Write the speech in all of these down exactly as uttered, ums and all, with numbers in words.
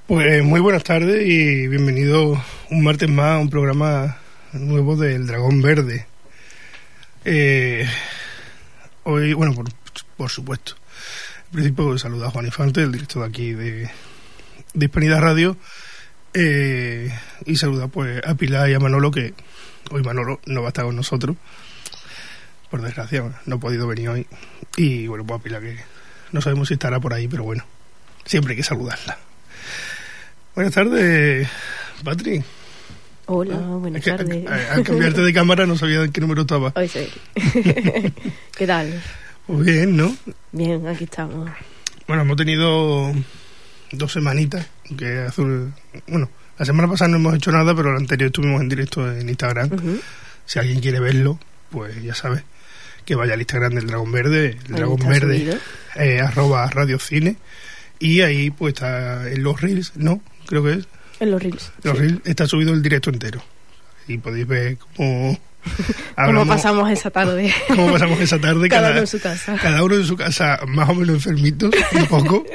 Pues muy buenas tardes y bienvenido un martes más a un programa nuevo del Dragón Verde. Eh, hoy, bueno, por, por supuesto, en principio saluda a Juan Infante, el director de aquí de, de Hispanidad Radio, eh, y saluda pues a Pilar y a Manolo, que hoy Manolo no va a estar con nosotros, por desgracia, bueno, no ha podido venir hoy, y bueno, pues a Pilar, que no sabemos si estará por ahí, pero bueno, siempre hay que saludarla. Buenas tardes, Patri. Hola, buenas es que, tardes. Al, al cambiarte de cámara no sabía en qué número estaba. Hoy sí. ¿Qué tal? Pues bien, ¿no? Bien, aquí estamos. Bueno, hemos tenido dos semanitas, que hace un, bueno, la semana pasada no hemos hecho nada, pero la anterior estuvimos en directo en Instagram. Uh-huh. Si alguien quiere verlo, pues ya sabe, que vaya al Instagram del Dragón Verde, el Dragón Verde, eh, arroba Radio Cine, y ahí pues está en los Reels, ¿no? Creo que es. En los Reels. Los sí. Reels está subido el directo entero. Y podéis ver cómo... cómo pasamos esa tarde. Cómo pasamos esa tarde. cada, cada uno en su casa. Cada uno en su casa, más o menos enfermitos, un poco.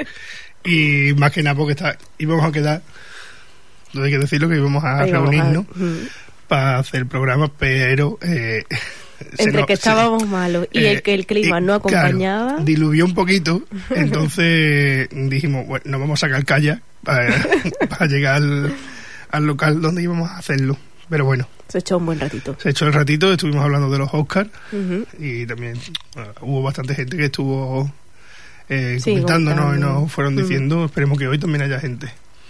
Y más que nada porque está, íbamos a quedar, no hay que decirlo, que íbamos a Ahí reunirnos a... Uh-huh. para hacer el programa, pero... Eh, Entre no, que estábamos se, malos y eh, el que el clima eh, no acompañaba. Claro, diluvió un poquito, entonces dijimos, bueno, nos vamos a sacar kayak para, para llegar al, al local donde íbamos a hacerlo. Pero bueno. Se echó un buen ratito. Se echó el ratito, estuvimos hablando de los Oscars, uh-huh. y también bueno, hubo bastante gente que estuvo eh, sí, comentándonos y nos fueron diciendo, uh-huh. esperemos que hoy también haya gente.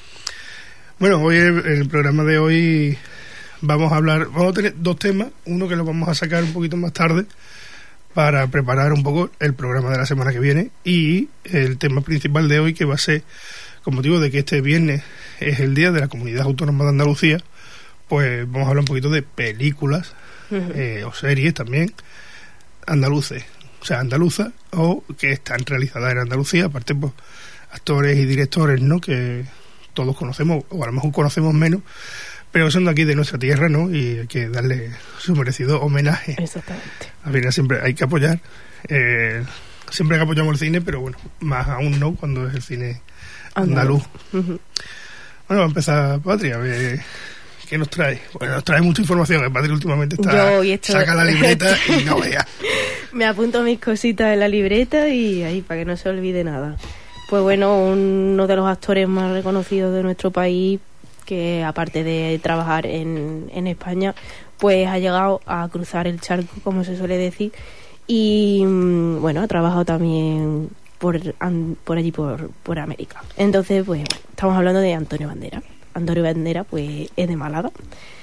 Bueno, hoy el, el programa de hoy... Vamos a hablar, vamos a tener dos temas, uno que lo vamos a sacar un poquito más tarde para preparar un poco el programa de la semana que viene, y el tema principal de hoy, que va a ser, con motivo de que este viernes es el día de la Comunidad Autónoma de Andalucía, pues vamos a hablar un poquito de películas uh-huh. eh, o series también andaluces, o sea, andaluzas, o que están realizadas en Andalucía, aparte pues actores y directores, ¿no?, que todos conocemos, o a lo mejor conocemos menos, pero son de aquí, de nuestra tierra, ¿no? Y hay que darle su merecido homenaje. Exactamente. Al final siempre hay que apoyar. Eh, siempre que apoyamos el cine, pero bueno, más aún no cuando es el cine andaluz. Uh-huh. Bueno, va a empezar Patri, a ver qué nos trae. Bueno, nos trae mucha información. El Patri últimamente está esto... saca la libreta y no vea. Me apunto mis cositas en la libreta y ahí, para que no se olvide nada. Pues bueno, uno de los actores más reconocidos de nuestro país, que aparte de trabajar en, en España, pues ha llegado a cruzar el charco, como se suele decir, y bueno, ha trabajado también por, por allí, por, por América. Entonces, pues bueno, estamos hablando de Antonio Banderas. Antonio Banderas, pues, es de Málaga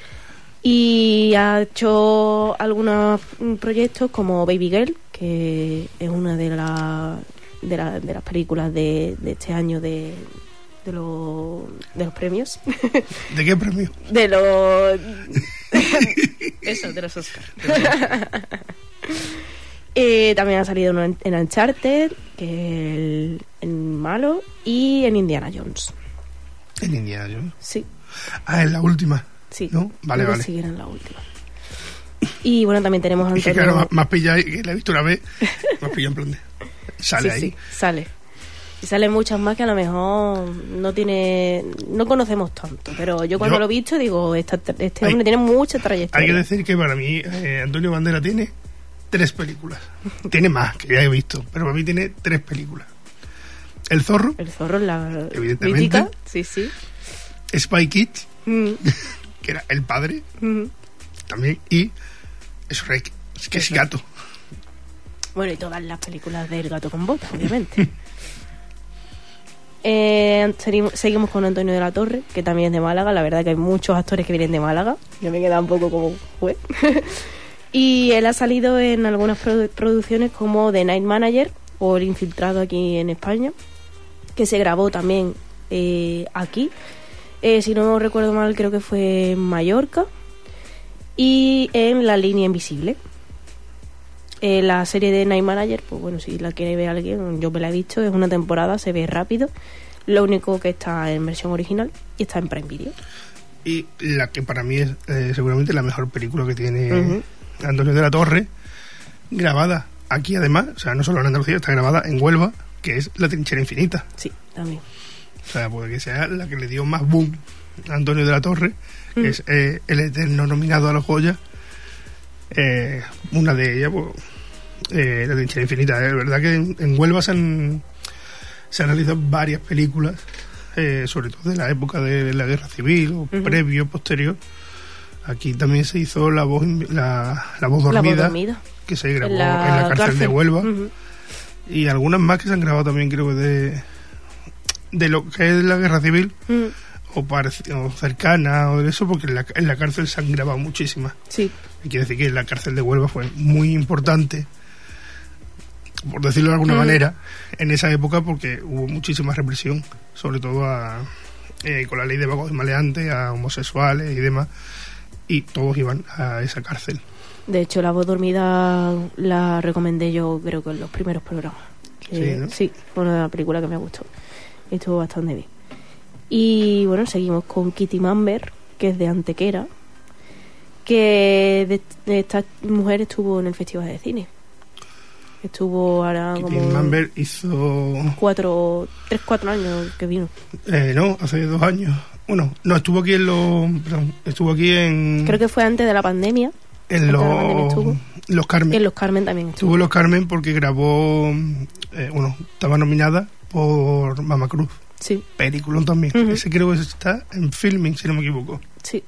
y ha hecho algunos proyectos como Baby Girl, que es una de, la, de, la, de las películas de, de este año de... De, lo, de los premios. ¿De qué premio? De los... Eso, de los Oscars. eh, también ha salido en, en Uncharted, que es el, el malo, y en Indiana Jones. ¿En Indiana Jones? Sí. Ah, en la última. Sí. ¿No? Vale, vale. Sí, era en la última. Y bueno, también tenemos a Antonio... Es que claro, más pillado, que la he visto una vez, más pillado en plan de... Sale sí, ahí. Sí, sale. Y salen muchas más que a lo mejor no tiene no conocemos tanto, pero yo cuando yo, lo he visto digo, esta, este hay, hombre tiene mucha trayectoria. Hay que decir que para mí eh, Antonio Banderas tiene tres películas. Tiene más, que ya he visto, pero para mí tiene tres películas. El Zorro. El Zorro, la evidentemente. Mítica, sí, sí. Spy Kids, mm. que era el padre, mm. también, y Shrek, que es gato. Bueno, y todas las películas del Gato con Botas, obviamente. Eh, seguimos con Antonio de la Torre, que también es de Málaga. La verdad que hay muchos actores que vienen de Málaga. Yo me he quedado un poco como fue. Y él ha salido en algunas produ- producciones como The Night Manager o El Infiltrado aquí en España, que se grabó también eh, aquí. Eh, si no recuerdo mal, creo que fue en Mallorca. Y en La Línea Invisible. Eh, la serie de Night Manager, pues bueno, si la quiere ver alguien, yo me la he visto, es una temporada, se ve rápido. Lo único que está en versión original y está en Prime Video. Y la que para mí es eh, seguramente la mejor película que tiene uh-huh. Antonio de la Torre, grabada aquí además, o sea, no solo en Andalucía, está grabada en Huelva, que es La Trinchera Infinita. Sí, también. O sea, puede que sea la que le dio más boom a Antonio de la Torre, que mm. es eh, el eterno nominado a los Goya. Eh, una de ellas, pues, eh, La Trinchera Infinita. Es verdad que en, en Huelva se han, se han realizado varias películas, eh, sobre todo de la época de la Guerra Civil, o uh-huh. previo, posterior. Aquí también se hizo La Voz, la, la voz, dormida, la voz dormida, que se grabó en la, en la cárcel, cárcel de Huelva. Uh-huh. Y algunas más que se han grabado también, creo que de, de lo que es la Guerra Civil. Uh-huh. O, parec- o cercana o de eso, porque en la, en la cárcel se han grabado muchísimas. Sí. Y quiere decir que la cárcel de Huelva fue muy importante, por decirlo de alguna mm. manera, en esa época, porque hubo muchísima represión, sobre todo a, eh, con la ley de vagos y maleantes, a homosexuales y demás, y todos iban a esa cárcel. De hecho, La Voz Dormida la recomendé yo, creo que en los primeros programas. Que, sí, ¿no? Sí, fue una película que me gustó. Estuvo bastante bien. Y bueno, seguimos con Kitty Mamber, que es de Antequera, que de, de esta mujer estuvo en el Festival de Cine. Estuvo ahora Kitty como... Mamber hizo... Cuatro, tres, cuatro años que vino. Eh, no, hace dos años. Bueno, no, estuvo aquí en los... Perdón, estuvo aquí en... Creo que fue antes de la pandemia. En los... Los Carmen. En Los Carmen también estuvo. Estuvo en Los Carmen porque grabó... Eh, bueno, estaba nominada por Mama Cruz. Sí. Peliculón también. Uh-huh. Ese creo que está en filming, si no me equivoco. Sí.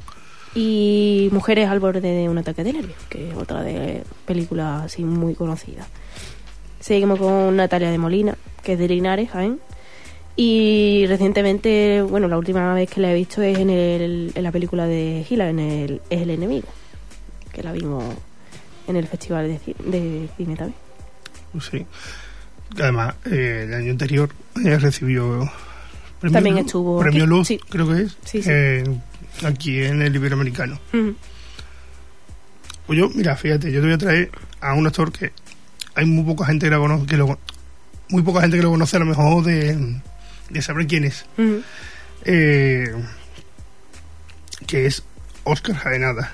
Y Mujeres al borde de un ataque de nervios, que es otra de películas así muy conocidas. Seguimos con Natalia de Molina, que es de Linares, Jaén. Y recientemente, bueno, la última vez que la he visto es en, el, en la película de Gila, en el Es el enemigo, que la vimos en el Festival de, de Cine también. Sí. Además, eh, el año anterior eh, recibió... Premio También Luz, estuvo Premio aquí. Luz, Sí. creo que es, sí, sí. Eh, aquí en el Iberoamericano. Uh-huh. Pues yo, mira, fíjate, yo te voy a traer a un actor que hay muy poca gente que lo conoce, que lo, muy poca gente que lo conoce, a lo mejor de, de saber quién es. Uh-huh. Eh, que es Óscar Jaenada.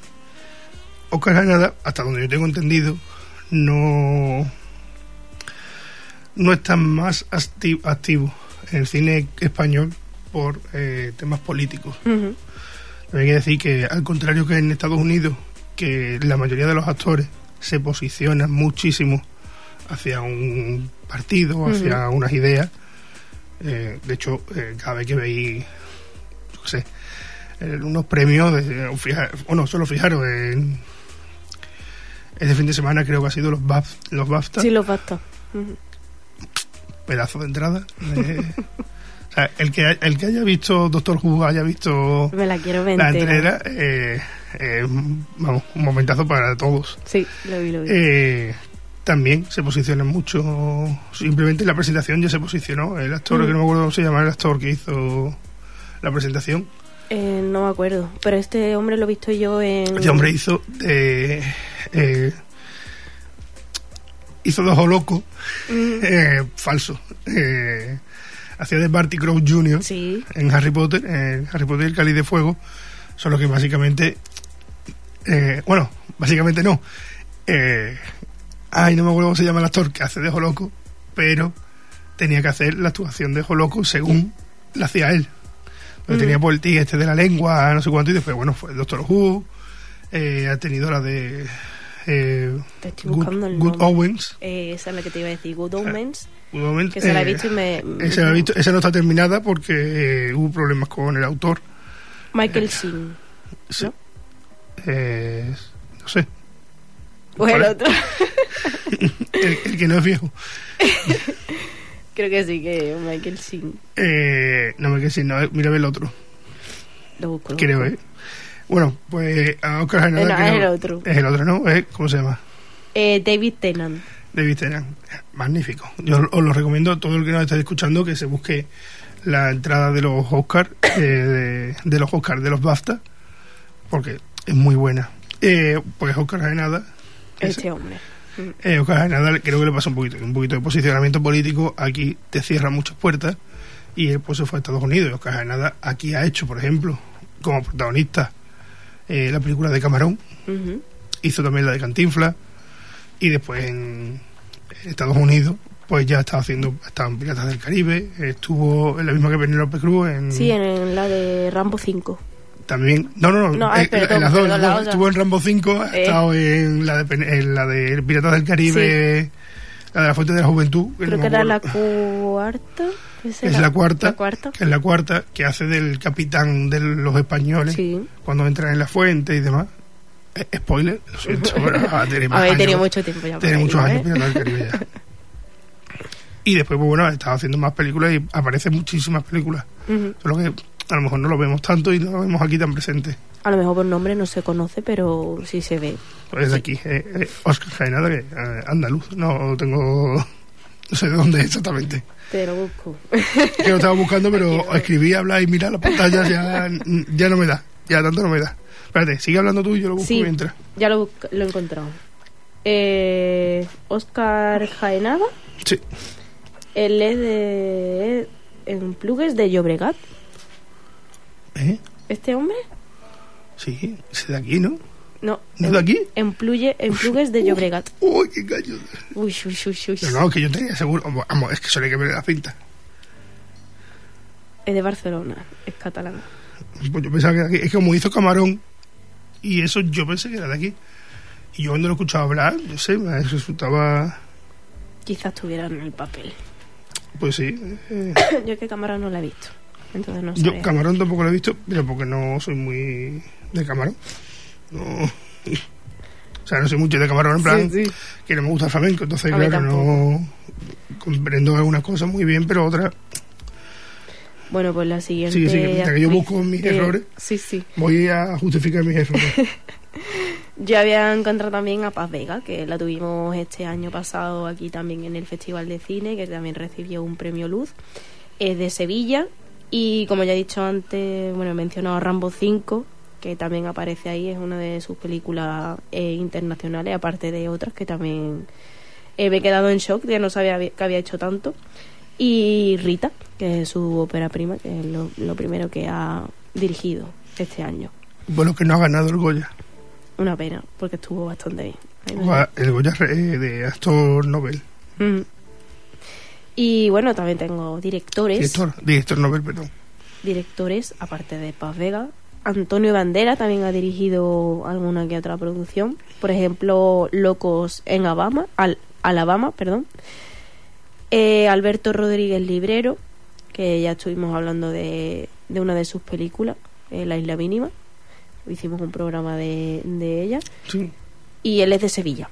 Óscar Jaenada, hasta donde yo tengo entendido, no, no está más acti- activo en el cine español por eh, temas políticos. Uh-huh. Hay que decir que, al contrario que en Estados Unidos, que la mayoría de los actores se posicionan muchísimo hacia un partido, uh-huh. hacia unas ideas. Eh, de hecho, eh, cada vez que veis, yo qué sé, eh, unos premios, de, fija, bueno, solo fijaros, en este fin de semana creo que ha sido los BAFTA. Los BAFTA. Sí, los BAFTA. Uh-huh. Pedazo de entrada. Eh, o sea, el que el que haya visto Doctor Who, haya visto Me la, quiero ver la entera. entrega, eh, eh, vamos, un momentazo para todos. Sí, lo vi, lo vi. Eh, también se posicionan mucho, simplemente en la presentación ya se posicionó el actor, mm. que no me acuerdo cómo se llama, el actor que hizo la presentación. Eh, no me acuerdo, pero este hombre lo he visto yo en... Este hombre hizo de... Eh, hizo de Ojo Loco, mm. eh, falso. Eh, hacía de Barty Crouch junior Sí. en Harry Potter, en Harry Potter y el Cáliz de Fuego, solo que básicamente... Eh, bueno, básicamente no. Eh, ay, no me acuerdo cómo se llama el actor que hace de Ojo Loco, pero tenía que hacer la actuación de Ojo Loco según la hacía él. Mm. Tenía por el tigre este de la lengua, no sé cuánto, y después, bueno, fue Doctor Who, eh, ha tenido la de... Eh, Te estoy buscando Good, el Good Omens. Eh, esa es la que te iba a decir, Good Omens. Good Omens, que se la he eh, visto y me... Esa, la he visto, esa no está terminada porque eh, hubo problemas con el autor. Michael Sheen, sí. ¿no? Eh, no sé. Pues el otro. el, el que no es viejo. Creo que sí, que es Michael Sheen. Eh, no me quedé no, mira el otro. Lo busco. Lo Creo, busco. ¿eh? Bueno, pues a Óscar Jaenada... No, es no, el otro. Es el otro, ¿no? ¿Eh? ¿Cómo se llama? Eh, David Tennant. David Tennant. Magnífico. Yo os lo recomiendo a todo el que nos esté escuchando que se busque la entrada de los Oscars, eh, de, de los Oscars, de los BAFTA, porque es muy buena. Eh, pues Óscar Jaenada... Este hombre. Eh, Óscar Jaenada creo que le pasa un poquito, un poquito de posicionamiento político. Aquí te cierra muchas puertas y él pues se fue a Estados Unidos. Óscar Jaenada aquí ha hecho, por ejemplo, como protagonista, eh, la película de Camarón. Uh-huh. Hizo también la de Cantinflas. Y después en Estados Unidos pues ya estaba haciendo, estaba en Piratas del Caribe, estuvo en la misma que Penélope Cruz en... Sí, en, en la de Rambo cinco. También, no, no, no, no ay, en, perdón, en las dos, perdón, no, la estuvo en Rambo cinco, ha eh. estado en la de, en la de Piratas del Caribe, sí. La de la Fuente de la Juventud. Creo que, que era la cuarta. Es la, la, cuarta, la cuarta, que es la cuarta, que hace del capitán de los españoles, sí. Cuando entran en la fuente y demás. Eh, spoiler, lo siento, pero ah, habéis tenido mucho tiempo ya. Tiene muchos años Piratas del Caribe ya. Y después, pues bueno, estaba haciendo más películas y aparecen muchísimas películas. Uh-huh. Solo que a lo mejor no lo vemos tanto y no lo vemos aquí tan presente. A lo mejor por nombre no se conoce, pero sí se ve. Pues es de aquí, eh, eh, Óscar Jaenada, que eh, andaluz, no tengo, no sé de dónde es exactamente. Te lo busco. Que lo estaba buscando, pero escribí, hablar y mirar las pantallas ya, ya no me da, ya tanto no me da. Espérate, sigue hablando tú y yo lo busco sí, mientras. Ya lo, lo he encontrado. Eh, Óscar Jaenada. Sí. Él es de Emplugues de Llobregat. ¿Eh? ¿Este hombre? Sí, es de aquí, ¿no? No. ¿No es de aquí? Empluye, Emplugues de Llobregat. Uy, qué gallo. Uy, uy, uy, uy. No, no, que yo tenía seguro. Vamos, es que solo hay que ver la pinta. Es de Barcelona, es catalán. Pues yo pensaba que era de aquí. Es que como hizo Camarón, y eso yo pensé que era de aquí. Y yo cuando lo escuchaba hablar, yo sé, me resultaba... Quizás estuviera en el papel. Pues sí. Eh. Yo es que Camarón no la he visto. Entonces no yo Camarón tampoco lo he visto, pero porque no soy muy de Camarón. No. O sea, no soy mucho de Camarón, en plan, sí, sí. Que no me gusta el flamenco, entonces a claro, no comprendo algunas cosas muy bien, pero otras... Bueno, pues la siguiente... Sí, sí, que, que yo busco mis eh, errores, sí, sí. Voy a justificar mis errores. Yo había encontrado también a Paz Vega, que la tuvimos este año pasado aquí también en el Festival de Cine, que también recibió un premio Luz. Es de Sevilla y, como ya he dicho antes, bueno, he mencionado a Rambo cinco, que también aparece ahí, es una de sus películas eh, internacionales, aparte de otras que también eh, me he quedado en shock, ya no sabía que había hecho tanto. Y Rita, que es su ópera prima, que es lo, lo primero que ha dirigido este año. Bueno, que no ha ganado el Goya. Una pena, porque estuvo bastante bien. El Goya de actor Nobel. Mm. Y bueno, también tengo directores. Director, director Nobel, perdón. Directores, aparte de Paz Vega. Antonio Bandera también ha dirigido alguna que otra producción. Por ejemplo, Locos en Alabama, Al, Alabama, perdón. Eh, Alberto Rodríguez Librero, que ya estuvimos hablando de, de una de sus películas, eh, La Isla Mínima. Hicimos un programa de, de ella. Sí. Y él es de Sevilla.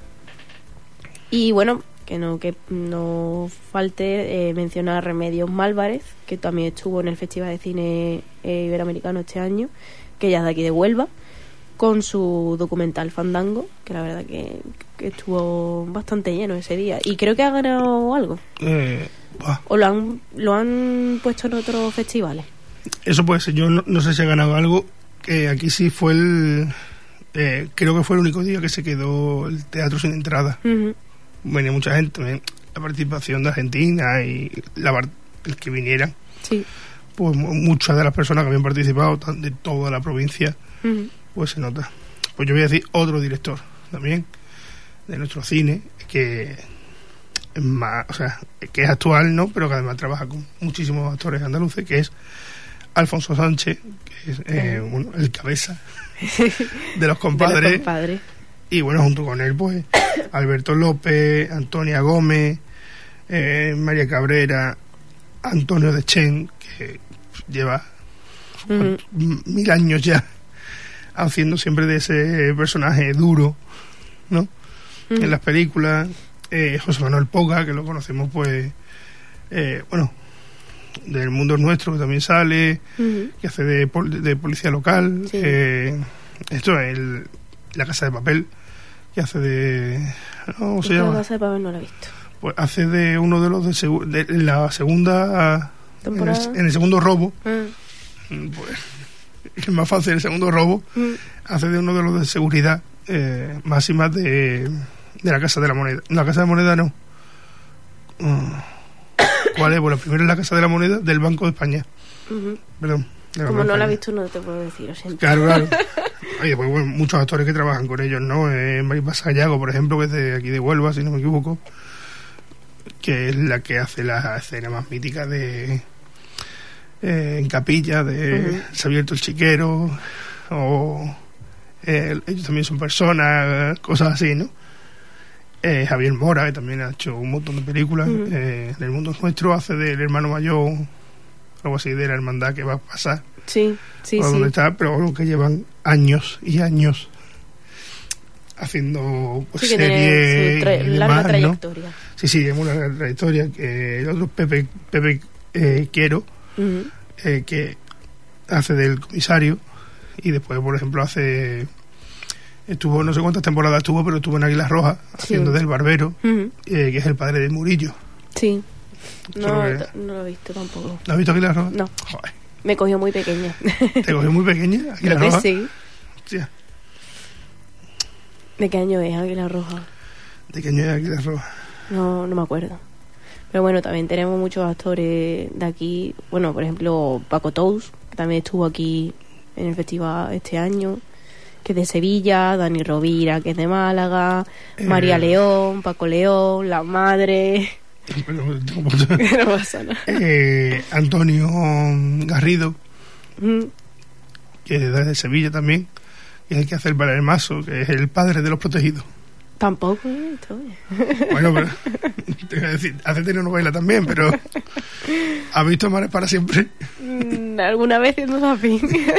Y bueno, que no que no falte eh, mencionar a Remedios Málvarez, que también estuvo en el Festival de Cine eh, Iberoamericano este año, que ella es de aquí de Huelva, con su documental Fandango, que la verdad que, que estuvo bastante lleno ese día. Y creo que ha ganado algo. Eh, ¿O lo han, lo han puesto en otros festivales? Eso puede ser. Yo no, no sé si ha ganado algo. Que aquí sí fue el... Eh, creo que fue el único día que se quedó el teatro sin entrada. Uh-huh. Venía mucha gente, ¿eh? La participación de Argentina y la, el que vinieran. Sí. Pues muchas de las personas que habían participado de toda la provincia, uh-huh. Pues se nota. Pues yo voy a decir otro director también de nuestro cine que es más, o sea, que es actual, ¿no? Pero que además trabaja con muchísimos actores andaluces, que es Alfonso Sánchez, que es eh, uh-huh. Bueno, el cabeza de los compadres. De los compadres. Y bueno, junto con él, pues, Alberto López, Antonia Gómez, eh, María Cabrera, Antonio Dechen, que lleva uh-huh. mil años ya haciendo siempre de ese personaje duro, ¿no? Uh-huh. En las películas. Eh, José Manuel Poga, que lo conocemos, pues, eh, bueno, del Mundo Nuestro, que también sale, uh-huh. que hace de, pol- de policía local. Sí. Eh, esto es el, La Casa de Papel, que hace de... ¿Cómo se llama? La Casa de Papel no la he visto. Pues hace de uno de los de, segu- de la segunda... En el, en el segundo robo. Uh-huh. Pues es más fácil el segundo robo. Uh-huh. Hace de uno de los de seguridad eh, máximas de, de la Casa de la Moneda. La Casa de Moneda no. Uh, ¿Cuál es? Bueno, primero es la Casa de la Moneda del Banco de España. Uh-huh. Perdón. Como no la he visto, no te puedo decir, lo siento. Claro, claro. Oye, pues bueno, muchos actores que trabajan con ellos, ¿no? Eh, Maripaz Sayago, por ejemplo, que es de aquí de Huelva, si no me equivoco, que es la que hace la escena más mítica de eh, en Capilla, de uh-huh. Se ha abierto el chiquero, o eh, ellos también son personas, cosas así, ¿no? Eh, Javier Mora, que también ha hecho un montón de películas. Uh-huh. eh, en El mundo nuestro hace del hermano mayor, algo así, de la hermandad que va a pasar. Sí, sí, o sí. Donde está, pero bueno, que llevan años y años haciendo pues, sí, que series tiene su tra- larga demás, trayectoria. ¿no? Sí, sí, es una larga trayectoria. Que el otro Pepe, Pepe eh, Quiero, uh-huh. eh, que hace del comisario, y después, por ejemplo, hace... Estuvo, no sé cuántas temporadas estuvo, pero estuvo en Águilas Rojas, sí. haciendo del barbero, uh-huh. eh, que es el padre de Murillo. Sí. No, que... no lo he visto tampoco. ¿No has visto Águilas Rojas? No. Joder. Me cogió muy pequeña. ¿Te cogió muy pequeña? Creo que sí. Hostia. ¿De qué año es Águilas Rojas? ¿De qué año es Águilas Rojas? No, no me acuerdo. Pero bueno, también tenemos muchos actores de aquí. Bueno, por ejemplo, Paco Tous, que también estuvo aquí en el festival este año, que es de Sevilla, Dani Rovira, que es de Málaga, eh... María León, Paco León, La Madre... Pero, no pasa nada. Eh, Antonio Garrido, mm. que es de Sevilla también, y es el que hace el Palermaso, que es el padre de los protegidos. Tampoco he visto. Bueno, pero te voy a decir, hace telenovela también, pero ¿has visto Mares para siempre? Mm, alguna vez no zapping.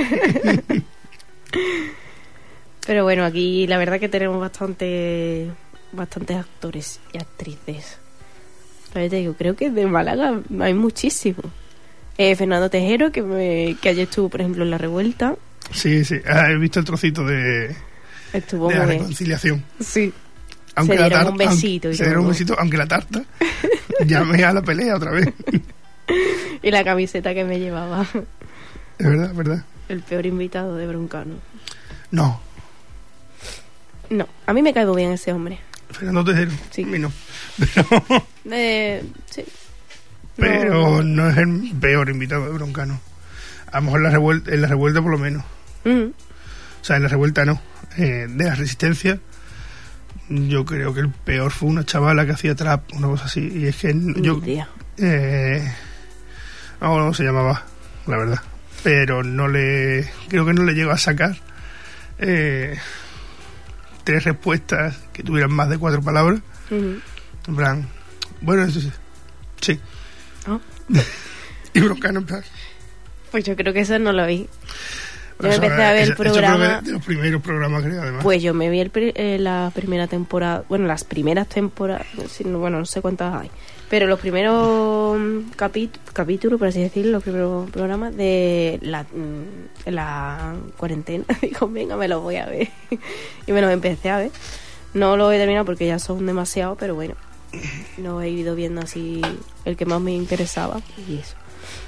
Pero bueno, aquí la verdad que tenemos bastante bastantes actores y actrices. Te digo, creo que de Málaga hay muchísimo. Eh, Fernando Tejero, que me, que ayer estuvo, por ejemplo, en La Revuelta. Sí, sí, ah, he visto el trocito de, estuvo de la bien. reconciliación. Sí. Aunque se dieron la tar- un besito. Aunque, y se dieron un besito, aunque la tarta llame a la pelea otra vez. Y la camiseta que me llevaba. Es verdad, es verdad. El peor invitado de Broncano. No. No, a mí me cae bien ese hombre. Fernando Tejero. Sí. A mí no. Pero, eh, sí. pero no. no es el peor invitado de Broncano. A lo mejor en la revuelta, en la revuelta por lo menos. Uh-huh. O sea, en la revuelta no. Eh, de la Resistencia, yo creo que el peor fue una chavala que hacía trap, una cosa así. Y es que yo... Eh, no, ¿cómo se llamaba? La verdad. Pero no le... Creo que no le llegó a sacar... Eh, tres respuestas que tuvieran más de cuatro palabras. Uh-huh. En plan, bueno, eso sí. Sí. ¿Oh? Y Broncano, en plan. Pues yo creo que eso no lo vi. Yo bueno, me empecé a ver esa, el programa. De los primeros programas, creo, además. Pues yo me vi el, eh, la primera temporada. Bueno, las primeras temporadas. Bueno, no sé cuántas hay. Pero los primeros capít- capítulos, por así decirlo, los primeros programas de la, la cuarentena. Digo, venga, me los voy a ver. Y me los empecé a ver. No lo he terminado porque ya son demasiados, pero bueno, lo he ido viendo así el que más me interesaba y eso.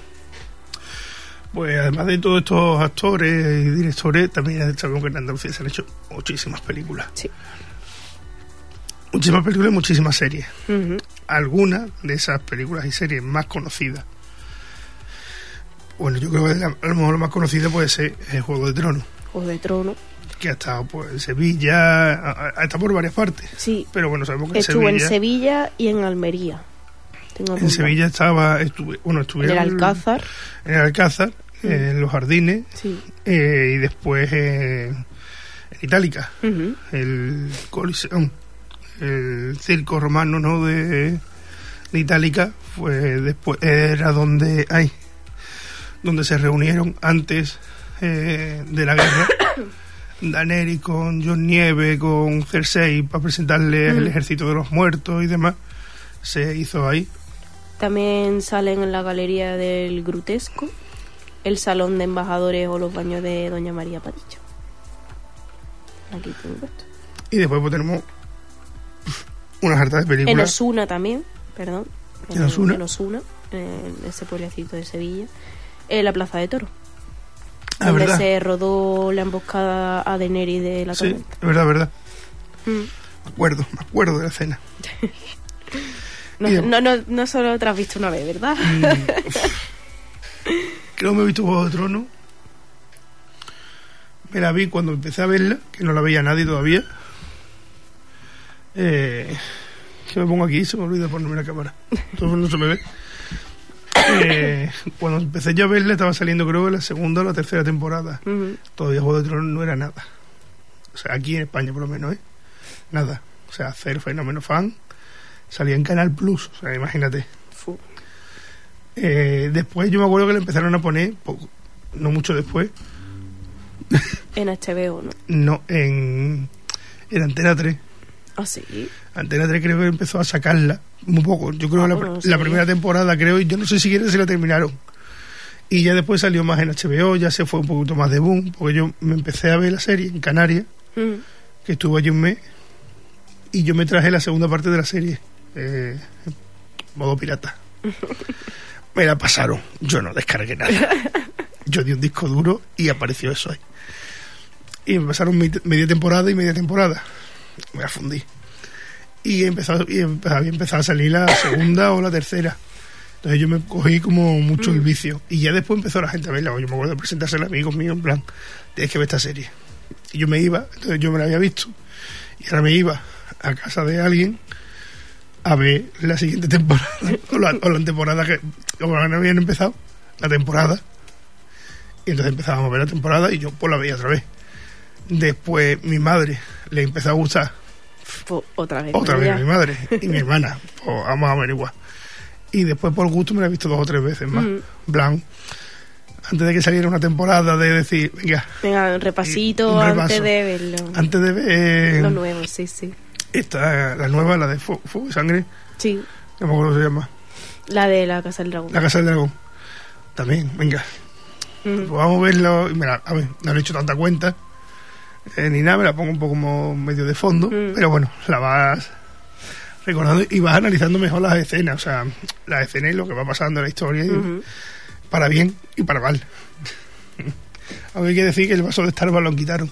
Pues además de todos estos actores y directores, también sabemos que en Andalucía se han hecho muchísimas películas. Sí. Muchísimas películas y muchísimas series. Uh-huh. Algunas de esas películas y series más conocidas. Bueno, yo creo que la, a lo mejor lo más conocido puede ser el Juego de Tronos. Juego de Tronos. Que ha estado pues, en Sevilla, ha, ha estado por varias partes. Sí. Pero bueno, sabemos que en Estuvo Sevilla... en Sevilla y en Almería. Tengo en Sevilla estaba... Estuve, bueno, estuve en el Alcázar. En el Alcázar, uh-huh. en Los Jardines. Sí. Eh, y después eh, en Itálica. Uh-huh. El Coliseo... El circo romano, ¿no? De, de Itálica, pues después era donde hay donde se reunieron antes eh, de la guerra Daenerys con Jon Nieve, con Cersei, para presentarle mm. el ejército de los muertos y demás. Se hizo ahí. También salen en la galería del Grutesco, el salón de embajadores o los baños de Doña María Padilla. Aquí tengo esto. Y después pues tenemos unas hartas de películas. En Osuna también, perdón. En Osuna. En Osuna, en ese pueblecito de Sevilla. En la Plaza de Toros. Ah, donde ¿verdad? Se rodó la emboscada a Daenerys de la tormenta. Sí, es verdad, es verdad. Mm. Me acuerdo, me acuerdo de la escena. no, de... no, no, no solo te has visto una vez, ¿verdad? Mm, creo que me he visto Juego de Tronos. Me la vi cuando empecé a verla, que no la veía nadie todavía. Eh, que me pongo aquí y se me olvida ponerme la cámara. Entonces no se me ve. Eh, cuando empecé yo a verla estaba saliendo creo que la segunda o la tercera temporada. Uh-huh. Todavía Juego de Tronos no era nada. O sea, aquí en España por lo menos, ¿eh? Nada. O sea, cero fenómeno fan. Salía en Canal Plus, o sea, imagínate. Uh. Eh, después yo me acuerdo que le empezaron a poner, poco, no mucho después. En H B O, ¿no? No, en, en Antena tres. ¿Ah, sí? Antena tres creo que empezó a sacarla muy poco. Yo creo ah, que la, bueno, la primera temporada, creo, y yo no sé siquiera si la terminaron. Y ya después salió más en H B O, ya se fue un poquito más de boom, porque yo me empecé a ver la serie en Canarias, mm. que estuve allí un mes, y yo me traje la segunda parte de la serie, eh, modo pirata. Me la pasaron, yo no descargué nada. Yo di un disco duro y apareció eso ahí. Y me pasaron media temporada y media temporada. Me la fundí. Y empezó, y empezó, había empezado a salir la segunda o la tercera. Entonces yo me cogí como mucho mm. el vicio. Y ya después empezó la gente a verla. Yo me acuerdo de presentarse a amigos míos en plan, tienes que ver esta serie. Y yo me iba, entonces yo me la había visto. Y ahora me iba a casa de alguien a ver la siguiente temporada. o, la, o la temporada que, como no habían empezado, la temporada. Y entonces empezábamos a ver la temporada y yo pues la veía otra vez. Después mi madre le empezó a gustar. Pues, otra vez. Otra vez mi madre y mi hermana. Pues vamos a averiguar. Y después por gusto me la he visto dos o tres veces más. Mm. Blanc. Antes de que saliera una temporada de decir, venga. Venga, un repasito un antes de verlo. Antes de ver. Lo nuevo, sí, sí. Esta, la nueva, la de Fuego, Fuego y Sangre. Sí. No me acuerdo cómo se llama. La de la Casa del Dragón. La Casa del Dragón. También, venga. Mm. Pues vamos a verlo. Mira, a ver, no le he hecho tanta cuenta. Eh, ni nada, me la pongo un poco como medio de fondo, mm. pero bueno, la vas recordando y vas analizando mejor las escenas, o sea, las escenas y lo que va pasando en la historia, y, mm-hmm. para bien y para mal. Aunque hay que decir que el vaso de Starbucks lo quitaron.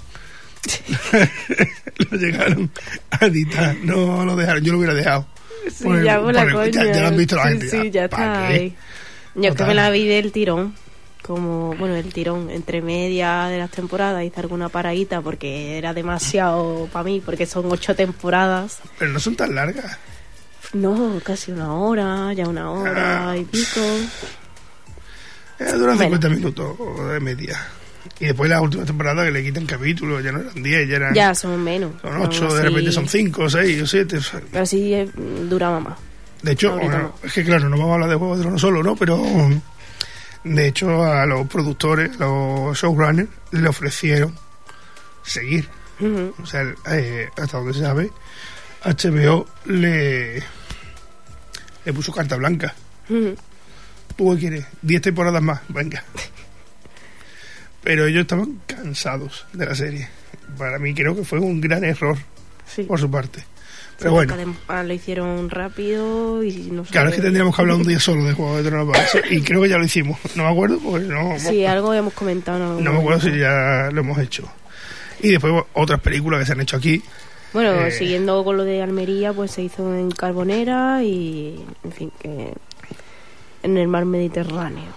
Lo llegaron a editar, no lo dejaron, yo lo hubiera dejado. Sí, por el, ya, por la por el, ya, ya lo han visto la sí, gente. Sí, ya está ahí. Yo que me la vi del tirón. Como, bueno, el tirón entre media de las temporadas, hice alguna paradita porque era demasiado para mí, porque son ocho temporadas. Pero no son tan largas. No, casi una hora, ya una hora ah, y pico. Eh, duran cincuenta minutos de media. Y después la última temporada que le quitan capítulos, ya no eran diez, ya eran... Ya, son menos. Son ocho, de repente son cinco, seis o siete. O sea. Pero sí eh, duraba más. De hecho, bueno, es que claro, no vamos a hablar de Juego de Tronos solo, ¿no? Pero... De hecho, a los productores, los showrunners, le ofrecieron seguir. Uh-huh. O sea, eh, hasta donde se sabe, H B O le, le puso carta blanca. Uh-huh. ¿Tú qué quieres? Diez temporadas más, venga. Pero ellos estaban cansados de la serie. Para mí creo que fue un gran error, sí. por su parte. Pero sí, bueno, lo hicieron rápido y no sé. Claro, es que tendríamos que hablar un día solo de Juego de Tronos para eso, y creo que ya lo hicimos. No me acuerdo porque no. Sí, no, algo hemos comentado. No, no me acuerdo si ya lo hemos hecho. Y después otras películas que se han hecho aquí. Bueno, eh, siguiendo con lo de Almería, pues se hizo en Carbonera y, en fin, que en el mar Mediterráneo.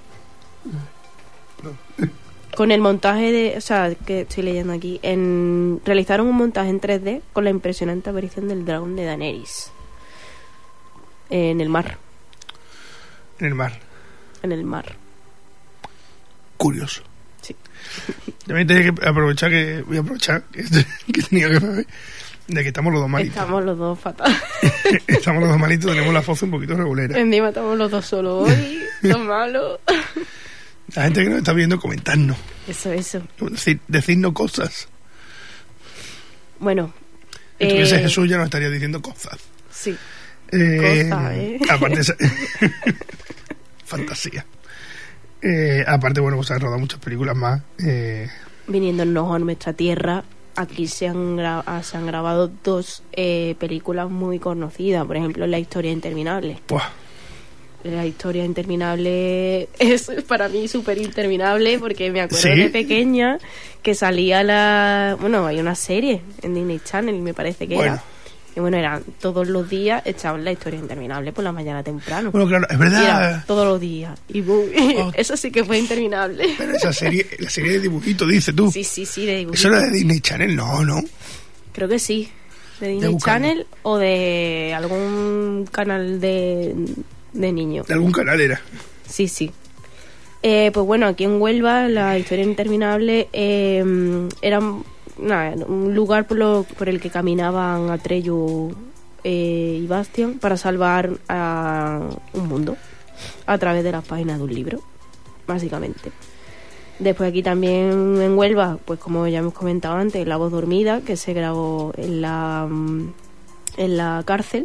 No. Con el montaje de, o sea, que estoy leyendo aquí, en, realizaron un montaje en tres D con la impresionante aparición del dragón de Daenerys en el mar. En el mar. En el mar. Curioso. Sí. También tenía que aprovechar que voy a aprovechar que, que tenía que saber de que estamos los dos malitos. Estamos los dos fatal. Estamos los dos malitos, tenemos la foto un poquito regulera. Encima estamos los dos solos hoy, los malos. La gente que nos está viendo, comentarnos. Eso, eso. Decir, decirnos cosas. Bueno. Si tuviese eh, Jesús ya nos estaría diciendo cosas. Sí. Eh, cosas, ¿eh? Aparte, esa, fantasía. Eh, aparte, bueno, pues se han rodado muchas películas más. Eh, Viniéndonos a nuestra tierra, aquí se han, gra- se han grabado dos eh, películas muy conocidas. Por ejemplo, La historia interminable. Buah. La historia interminable es para mí súper interminable porque me acuerdo ¿Sí? de pequeña que salía la... Bueno, hay una serie en Disney Channel, me parece que bueno. era. Y bueno, eran todos los días echaban La historia interminable por la mañana temprano. Bueno, claro, es verdad. Era todos los días. Y boom, oh. Eso sí que fue interminable. Pero esa serie, la serie de dibujitos, dices tú. Sí, sí, sí, de dibujitos. ¿Eso era de Disney Channel? No, no. Creo que sí. ¿De Disney Channel o de algún canal de, de niños? De algún canal era. Sí, sí. Eh, pues bueno, aquí en Huelva, la historia interminable eh, era nada, un lugar por, lo, por el que caminaban Atreyu eh, y Bastian para salvar a un mundo a través de las páginas de un libro, básicamente. Después aquí también en Huelva, pues como ya hemos comentado antes, La voz dormida, que se grabó en la, en la cárcel.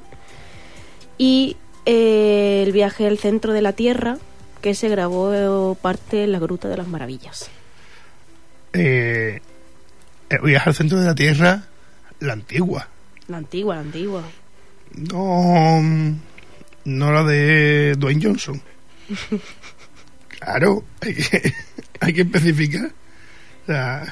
Y eh, El viaje al centro de la Tierra, que se grabó parte en la Gruta de las Maravillas. Eh, el viaje al centro de la Tierra, la antigua. La antigua, la antigua. No, no la de Dwayne Johnson. Claro, hay que, hay que especificar. La,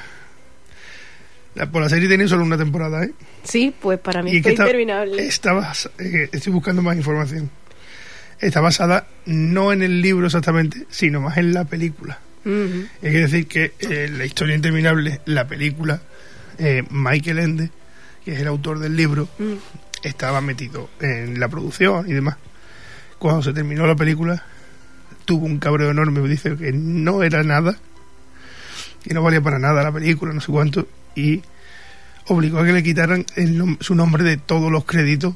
la, por la serie tiene solo una temporada, ¿eh? Sí, pues para mí fue interminable. Estaba, eh, estoy buscando más información. Está basada no en el libro exactamente, sino más en la película. Uh-huh. Hay que decir que eh, La historia interminable, la película, eh, Michael Ende, que es el autor del libro, uh-huh, estaba metido en la producción y demás. Cuando se terminó la película, tuvo un cabreo enorme, dice que no era nada, que no valía para nada la película, no sé cuánto, y obligó a que le quitaran el nom- su nombre de todos los créditos,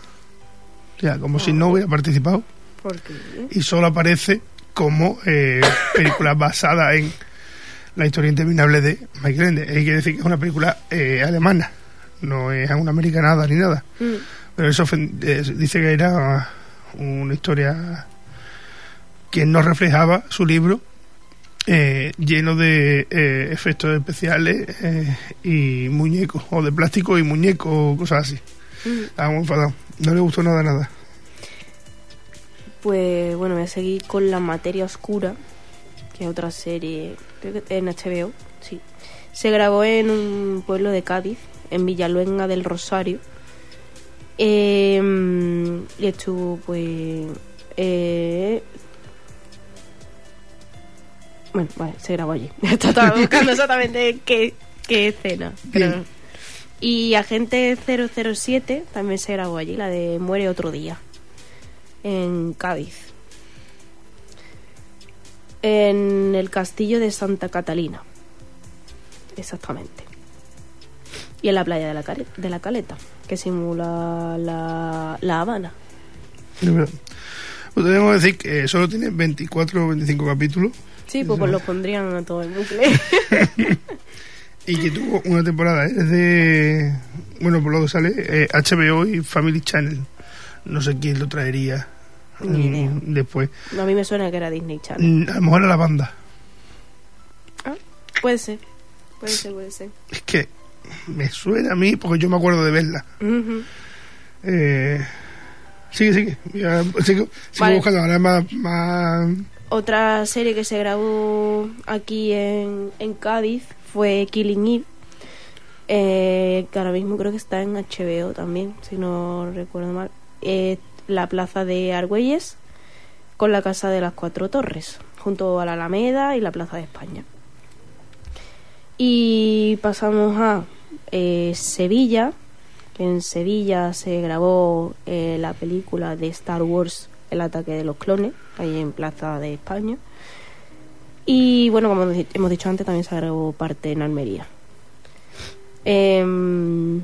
o sea, como oh. si no hubiera participado. ¿Por qué? Y solo aparece como eh, película basada en La historia interminable de Michael Ende. Hay que decir que es una película eh, alemana, no es una americanada ni nada, mm. pero eso eh, dice que era una historia que no reflejaba su libro, eh, lleno de eh, efectos especiales eh, y muñecos, o de plástico y muñecos, cosas así. Mm. Estaba muy enfadado, no le gustó nada, nada. Pues bueno, voy a seguir con La materia oscura, que es otra serie, creo que en H B O, sí. Se grabó en un pueblo de Cádiz, en Villaluenga del Rosario. Eh, y estuvo, pues... Eh, bueno, vale, se grabó allí. Estaba buscando exactamente qué, qué escena. Pero, y Agente cero cero siete también se grabó allí, la de Muere otro día, en Cádiz. En el castillo de Santa Catalina, exactamente. Y en la playa de la, Cal- de la Caleta, que simula la, la Habana. Es verdad. Pues tenemos que decir que solo tiene veinticuatro o veinticinco capítulos. Sí, pues, pues lo pondrían a todo el bucle. Y que tuvo una temporada, ¿eh? Desde, bueno, por lo que sale, eh, H B O y Family Channel. No sé quién lo traería um, después. No, a mí me suena que era Disney Channel. A lo mejor era la banda. Ah, puede ser. Puede ser, puede ser. Es que me suena a mí porque yo me acuerdo de verla. Uh-huh. Eh, sigue, sigue. Ya, sigo sigo vale. buscando ahora más, más... Otra serie que se grabó aquí en, en Cádiz fue Killing Eve, eh, que ahora mismo creo que está en H B O también, si no recuerdo mal. Eh, la plaza de Argüelles con la Casa de las Cuatro Torres, junto a la Alameda y la Plaza de España. Y pasamos a eh, Sevilla, que en Sevilla se grabó eh, la película de Star Wars, El ataque de los clones, ahí en Plaza de España. Y bueno, como hemos dicho antes, también se grabó parte en Almería. Eh, en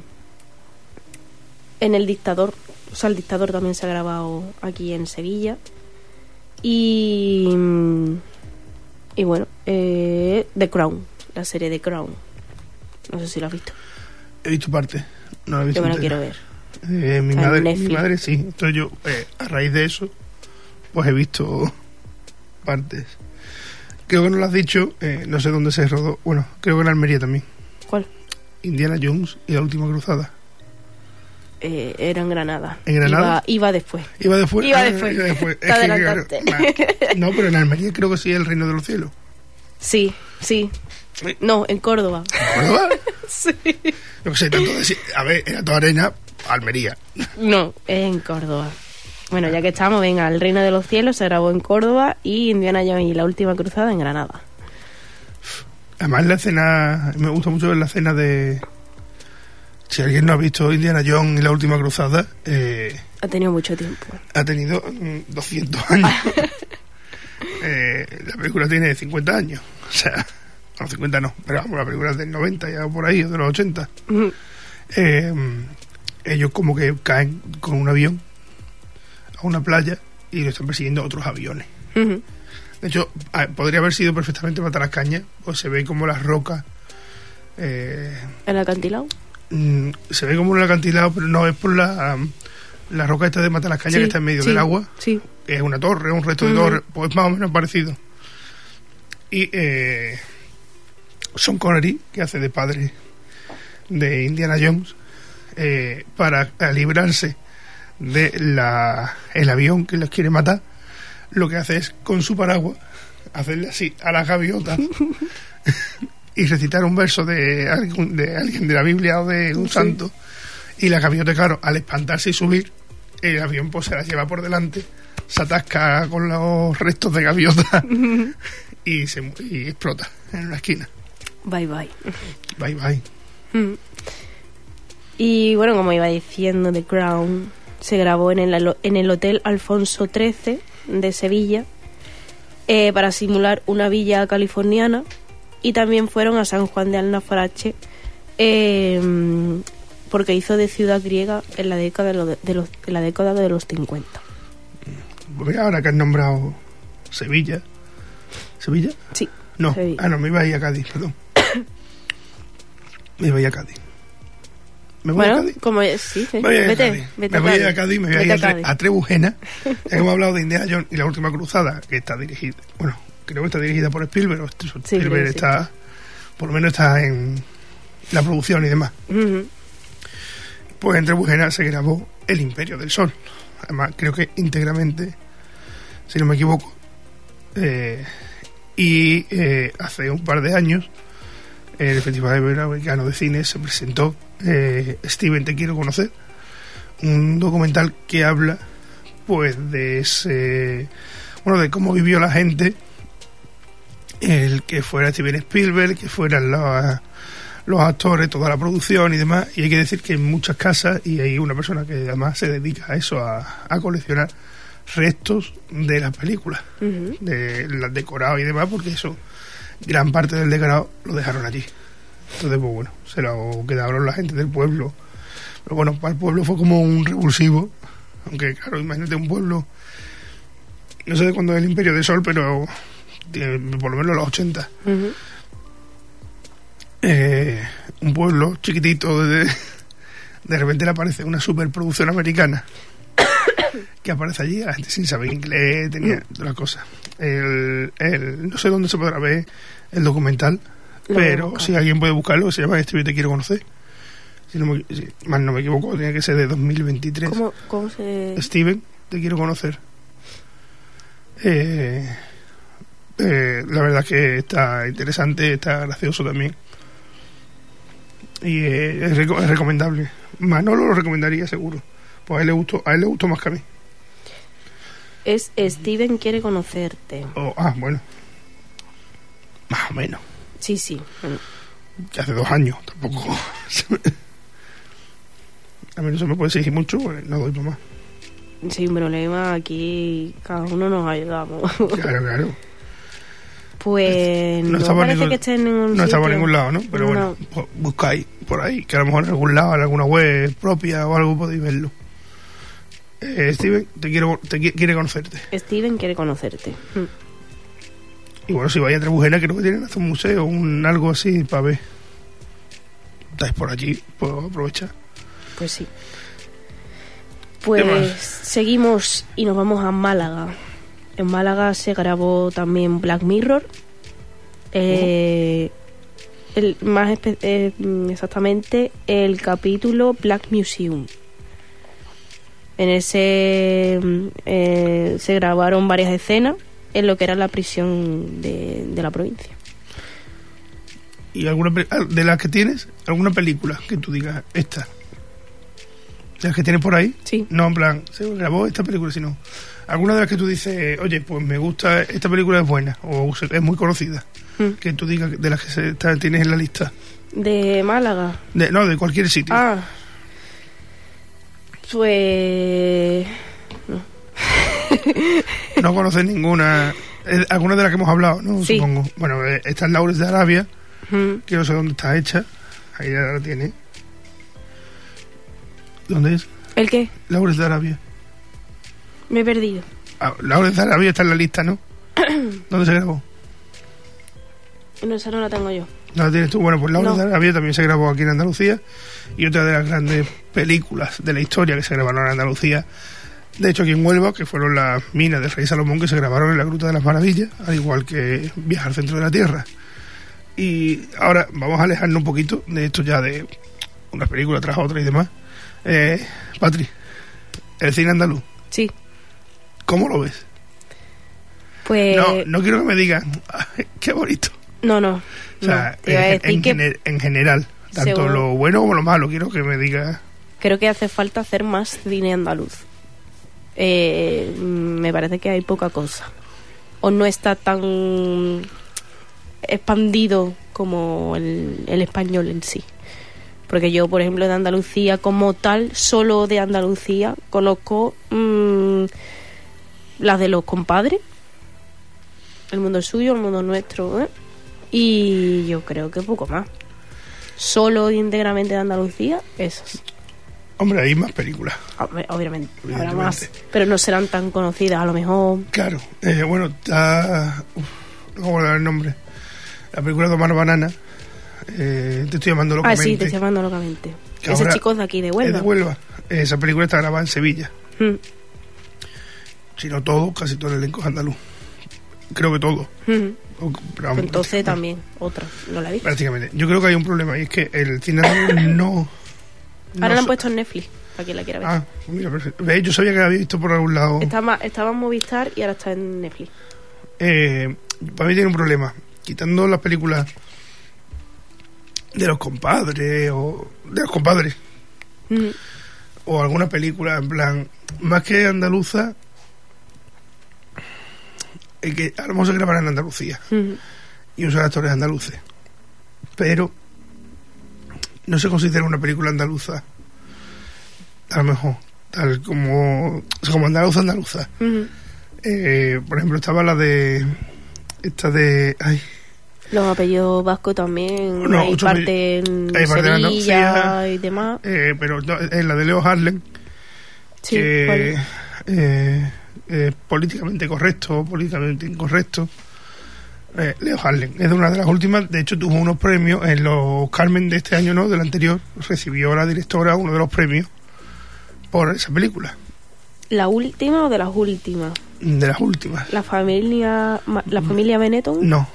El Dictador, o sea, El Dictador también se ha grabado aquí en Sevilla. Y, y bueno, eh, The Crown, la serie The Crown. No sé si la has visto. He visto parte, no la he visto. Yo me la quiero ver. Eh, mi, madre, mi madre sí. Entonces yo, eh, a raíz de eso, pues he visto partes. Creo que no lo has dicho, eh, no sé dónde se rodó. Bueno, creo que en Almería también. ¿Cuál? Indiana Jones y la última cruzada. Eh, era en Granada. ¿En Granada? Iba, iba después. Iba después. Iba ah, después. Iba después. Te adelantaste. Que, no, pero en Almería creo que sí es el Reino de los Cielos. Sí, sí. No, en Córdoba. ¿En Córdoba? Sí. No sé, tanto decir. A ver, era toda arena, Almería. No, es en Córdoba. Bueno, ya que estamos, venga, El Reino de los Cielos se grabó en Córdoba y Indiana Jones y la última cruzada en Granada. Además la escena, me gusta mucho ver la escena de si alguien no ha visto Indiana Jones y la última cruzada, eh, ha tenido mucho tiempo. Ha tenido mm, doscientos años. eh, la película tiene cincuenta años. O sea, no, cincuenta no, pero vamos, la película es del noventa ya por ahí, o de los ochenta. Uh-huh. eh, ellos como que caen con un avión a una playa y lo están persiguiendo otros aviones. Uh-huh. De hecho, podría haber sido perfectamente Matalascañas, pues se ve como las rocas. Eh, ¿El acantilado? Mm, se ve como un acantilado, pero no es por la, la roca esta de Matalascañas, sí, que está en medio, sí, del agua. Sí. Es una torre, un resto uh-huh. de torre, pues más o menos parecido. Y eh, Sean Connery, que hace de padre de Indiana Jones, eh, para librarse de la el avión que los quiere matar, lo que hace es con su paraguas hacerle así a las gaviotas y recitar un verso de alguien, de alguien de la Biblia o de un sí. santo, y la gaviota, claro, al espantarse y subir, el avión pues se la lleva por delante, se atasca con los restos de gaviota y se y explota en una esquina. Bye bye. Bye bye. Mm. Y bueno, como iba diciendo, The Crown se grabó en el, en el Hotel Alfonso trece de Sevilla, eh, para simular una villa californiana, y también fueron a San Juan de Alnafarache, eh, porque hizo de ciudad griega en la década de, lo de, de los en la década de los cincuenta. Pues ahora que has nombrado Sevilla, ¿Sevilla? Sí. No, Sevilla. Ah, no, me iba a ir a Cádiz, perdón. Me iba a ir a Cádiz. ¿Me voy bueno, a Cádiz? Como es, sí, sí. Me voy a vete, Cádiz. Vete me a voy Cádiz. a ir a Cádiz, me voy a ir a, Tre- a Trebujena. Ya que hemos hablado de Indiana Jones y la última cruzada, que está dirigida, bueno, creo que está dirigida por Spielberg. Sí, Spielberg sí, está, por lo menos está en la producción y demás. Uh-huh. Pues en Trebujena se grabó El Imperio del Sol. Además, creo que íntegramente, si no me equivoco. Eh, y eh, hace un par de años, en el Festival Iberoamericano de Cine se presentó eh, Steven, te quiero conocer, un documental que habla pues de ese, bueno, de cómo vivió la gente, el que fuera Steven Spielberg, que fueran los, los actores, toda la producción y demás. Y hay que decir que en muchas casas, y hay una persona que además se dedica a eso, a, a coleccionar restos de las películas, uh-huh. de las decorados y demás, porque eso, gran parte del decorado lo dejaron allí. Entonces, pues bueno, se lo quedaron la gente del pueblo. Pero bueno, para el pueblo fue como un revulsivo, aunque claro, imagínate un pueblo, no sé de cuándo es el Imperio del Sol, pero por lo menos los ochenta. Uh-huh. Eh, un pueblo chiquitito, de, de repente le aparece una superproducción americana que aparece allí, la gente sin saber inglés, tenía todas las cosas. El, el, no sé dónde se podrá ver el documental, lo pero si alguien puede buscarlo, se llama Steven, te quiero conocer. Si no me, si más no me equivoco, tenía que ser de dos mil veintitrés. ¿Cómo, cómo se...? Steven, te quiero conocer. Eh, eh, la verdad es que está interesante, está gracioso también. Y eh, es, reco- es recomendable. Manolo lo recomendaría seguro. Pues a él le gustó, a él le gustó más que a mí. Es Steven quiere conocerte. Oh, ah, bueno. Más o menos. Sí, sí. Bueno. Que hace dos años, tampoco. A mí no se me puede exigir mucho, pues no doy para más. Sin problema, aquí cada uno nos ayudamos. Claro, claro. Pues no, no parece ningún, que esté en ningún No sitio. está por ningún lado, ¿no? Pero no. Bueno, pues buscáis por ahí, que a lo mejor en algún lado, en alguna web propia o algo podéis verlo. Eh, Steven, te quiero, te quiere conocerte. Steven quiere conocerte. Mm. Y bueno, si vais a Trebujena, creo que tienen hasta un museo, un algo así para ver. Estáis por allí, puedo aprovechar. Pues sí. Pues seguimos y nos vamos a Málaga. En Málaga se grabó también Black Mirror. Eh, oh. el, más espe- eh, exactamente el capítulo Black Museum. En ese eh, se grabaron varias escenas en lo que era la prisión de, de la provincia. ¿Y alguna de las que tienes? ¿Alguna película que tú digas esta? ¿De las que tienes por ahí? Sí. No, en plan, se grabó esta película, sino alguna de las que tú dices, oye, pues me gusta, esta película es buena o es muy conocida. Mm. Que tú digas de las que se, está, tienes en la lista. ¿De Málaga? De, no, de cualquier sitio. Ah. Pues... No. No conoces ninguna... Eh, alguna de las que hemos hablado, ¿no? Sí. Supongo. Bueno, eh, esta es Laures de Arabia, Mm. que no sé dónde está hecha. Ahí ya la tiene. ¿Dónde es? ¿El qué? Laures de Arabia. Me he perdido. Ah, Laures de Arabia está en la lista, ¿no? ¿Dónde se grabó? No, esa no la tengo yo. ¿No la tienes tú? Bueno, pues Laures No. de Arabia también se grabó aquí en Andalucía. Y otra de las grandes películas de la historia que se grabaron en Andalucía, de hecho aquí en Huelva, que fueron las minas del Rey Salomón, que se grabaron en la Gruta de las Maravillas, al igual que Viaje al Centro de la Tierra. Y ahora vamos a alejarnos un poquito de esto ya de una película tras otra y demás. Eh, Patri, el cine andaluz, Sí. ¿cómo lo ves? Pues... No, no quiero que me digan, "Ay, qué bonito". No, no. O sea, no, te iba a en, decir en que gener- en general, tanto Según- lo bueno como lo malo, quiero que me digas. creo que hace falta hacer más cine andaluz. Eh, me parece que hay poca cosa. O no está tan expandido como el, el español en sí. Porque yo, por ejemplo, de Andalucía como tal, solo de Andalucía, conozco mmm, las de los compadres. El mundo es suyo, el mundo es nuestro, ¿eh? Y yo creo que poco más. Solo íntegramente de Andalucía, esas. Hombre, hay más películas. Ob- Obviamente, habrá Evidentemente. más, pero no serán tan conocidas, a lo mejor. Claro, eh, bueno, está... Uf, no me acuerdo el nombre. La película de Omar Banana. Eh, te estoy llamando Ah, locamente. sí, te estoy llamando locamente. Que Ese ahora chico es de aquí, de Es Huelva. de Huelva. Esa película está grabada en Sevilla. Mm, Si no todo, casi todo el elenco es andaluz. Creo que todo. mm. O- pero vamos, Entonces prácticamente. también, otra, no la he visto. Prácticamente. Yo creo que hay un problema y es que el cine andaluz no... no Ahora la han so- puesto en Netflix, para quien la quiera ver. Ah, pues mira, perfecto. Ve, yo sabía que la había visto por algún lado. Estaba, estaba en Movistar y ahora está en Netflix. Eh, para mí tiene un problema. Quitando las películas de los compadres o de los compadres Mm, o alguna película en plan más que andaluza, el que a lo mejor se grabará en Andalucía mm. y usan actores andaluces, pero no se considera una película andaluza a lo mejor tal como, o sea, como andaluza andaluza. Mm. Eh, por ejemplo, estaba la de esta de ay, Los apellidos vascos también, No, hay mucho parte en hay parte de Sevilla Andalucía. y demás. eh, pero no, es la de Leo Harlem, Sí, que vale. eh, es políticamente correcto, políticamente incorrecto. Eh, Leo Harlem es de una de las últimas, de hecho tuvo unos premios en los Carmen de este año, no, del anterior, recibió la directora uno de los premios por esa película, ¿La última o de las últimas? de las últimas. La familia, ma- la familia Benetton, No,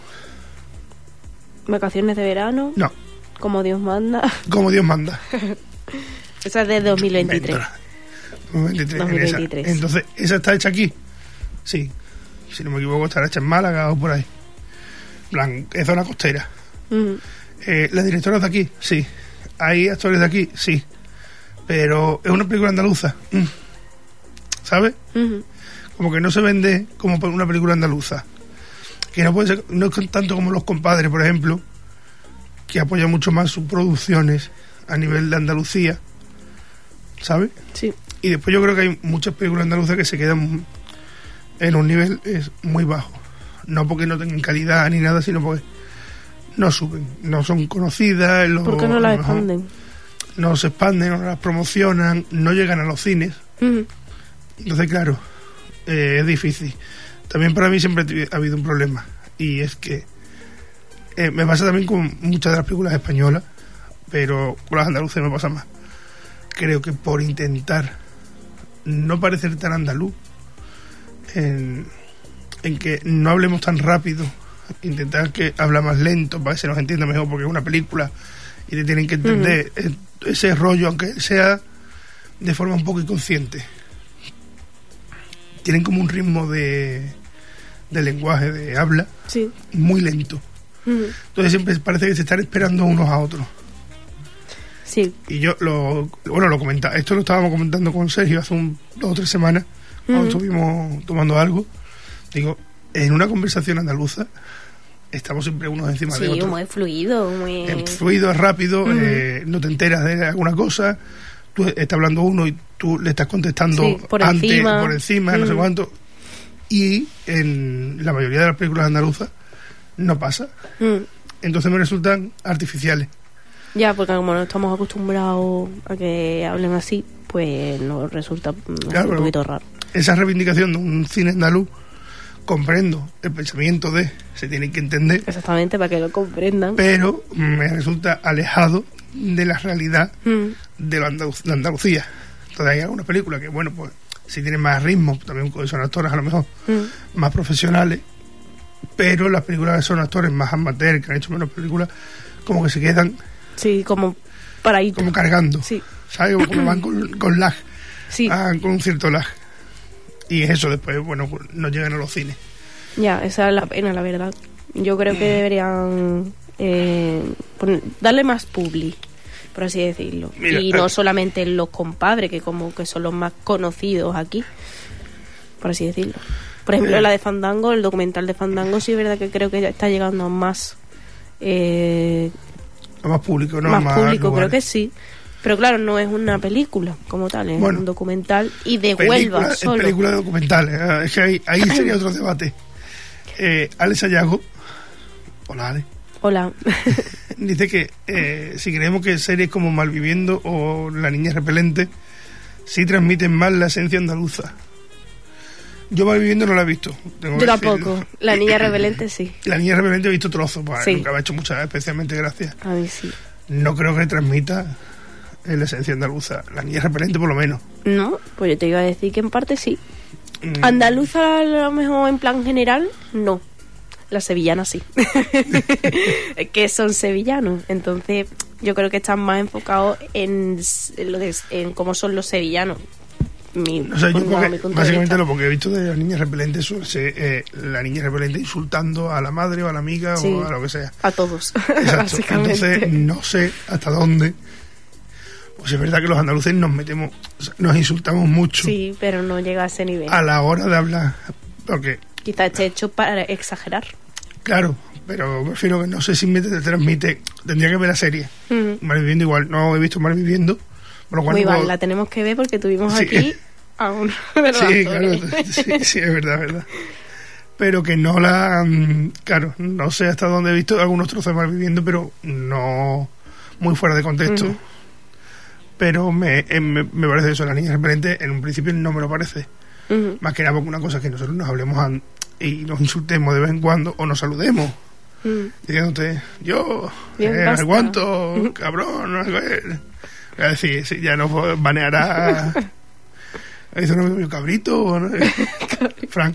Vacaciones de verano, no, Como Dios manda. como Dios manda. Esa es de dos mil veintitrés. Mentra. dos mil veintitrés, dos mil en esa. veintitrés. Entonces, ¿esa está hecha aquí? Sí. Si no me equivoco, estará hecha en Málaga o por ahí. En plan, es zona costera. Mm, Eh, ¿La directora es de aquí? Sí. ¿Hay actores de aquí? Sí. Pero es una película andaluza. Mm. ¿Sabes? mm, Como que no se vende como una película andaluza. Que no puede ser, no es tanto como Los Compadres, por ejemplo, que apoya mucho más sus producciones a nivel de Andalucía. ¿Sabes? sí. Y después yo creo que hay muchas películas andaluzas que se quedan en un nivel es muy bajo. No porque no tengan calidad ni nada, sino porque no suben, no son conocidas. Los, ¿Por qué no a la lo mejor expanden? No se expanden, no las promocionan, no llegan a los cines. Mm, Entonces, claro, eh, es difícil. También para mí siempre ha habido un problema. Y es que eh, me pasa también con muchas de las películas españolas, pero con las andaluces me pasa más. Creo que por intentar no parecer tan andaluz, en, en que no hablemos tan rápido, intentar que habla más lento para que se nos entienda mejor, porque es una película y te tienen que entender uh-huh. ese rollo, aunque sea de forma un poco inconsciente. Tienen como un ritmo de, de lenguaje, de habla, sí. muy lento. Uh-huh. Entonces siempre parece que se están esperando unos a otros. Sí. Y yo lo, bueno, lo comentaba, esto lo estábamos comentando con Sergio hace un, dos o tres semanas, cuando uh-huh. estuvimos tomando algo. Digo, en una conversación andaluza, estamos siempre unos encima sí, de otros. Sí, muy fluido, muy... Es fluido, es rápido, uh-huh. eh, no te enteras de alguna cosa, tú estás hablando uno y tú le estás contestando sí, por antes, encima. por encima, uh-huh. no sé cuánto. Y en la mayoría de las películas andaluzas no pasa. Uh-huh. Entonces me resultan artificiales. Ya, porque como no estamos acostumbrados a que hablen así, pues nos resulta claro, un poquito raro. Esa reivindicación de un cine andaluz, comprendo el pensamiento de se tiene que entender. Exactamente, para que lo comprendan. Pero me resulta alejado de la realidad mm. de la Andaluz- Andalucía. Entonces hay algunas películas que, bueno, pues sí tienen más ritmo, también son actores a lo mejor mm. más profesionales, pero las películas que son actores más amateur, que han hecho menos películas, como que se quedan... Sí, como paradito. Como cargando. Sí. ¿Sabes? Como, como van con, con lag. Sí. Van con un cierto lag. Y eso después, bueno, no llegan a los cines. Ya, esa es la pena, la verdad. Yo creo que deberían eh, poner, darle más publi, por así decirlo. Mira, y no eh, solamente los compadres, que como que son los más conocidos aquí, por así decirlo. Por ejemplo, eh, la de Fandango, el documental de Fandango, sí es verdad que creo que ya está llegando a más... Eh, a más público, ¿no? Más, más público, lugares. Creo que sí. Pero claro, no es una película como tal, es bueno, un documental y de película, Huelva solo. Es película documental, ¿eh? Es que ahí, ahí sería otro debate. Eh, Alex Sayago, hola Ale. Hola. Dice que eh, si creemos que series como Malviviendo o La Niña Repelente sí transmiten más la esencia andaluza. Yo Malviviendo no la he visto. Yo tampoco. La Niña Repelente sí. La Niña Repelente he visto trozos, pues, sí. nunca me ha hecho muchas, especialmente gracias. A mí sí. No creo que transmita la esencia andaluza. La Niña Repelente por lo menos. No, pues yo te iba a decir que en parte sí. Mm. Andaluza a lo mejor en plan general, no. Las sevillanas sí. Que son sevillanos. Entonces yo creo que están más enfocados en, en, lo de, en cómo son los sevillanos. Mi, o sea, yo no, porque, básicamente lo que he visto de las niñas repelentes suele ser eh, la niña repelente insultando a la madre o a la amiga sí, o a lo que sea. A todos. Exacto. Entonces no sé hasta dónde. Pues es verdad que los andaluces nos metemos, nos insultamos mucho. Sí, pero no llega a ese nivel. A la hora de hablar. Porque quizá esté hecho para exagerar. Claro, pero prefiero que no sé si me te transmite. Tendría que ver la serie. Uh-huh. Malviviendo igual. No he visto Malviviendo. Muy mal, puedo... la tenemos que ver porque tuvimos sí. aquí a uno de los sí, claro, sí, sí, es verdad, es verdad. Pero que no la... Claro, no sé hasta dónde he visto algunos trozos de Malviviendo, pero no muy fuera de contexto. Uh-huh. Pero me, me, me parece eso, la niña repelente en un principio no me lo parece. Uh-huh. Más que nada porque una cosa es que nosotros nos hablemos a, y nos insultemos de vez en cuando o nos saludemos. Uh-huh. Diciéndote, yo, Bien, eh, aguanto, uh-huh. cabrón, no sé. Es decir, sí, ya nos baneará. Dice un amigo cabrito, ¿no? Frank.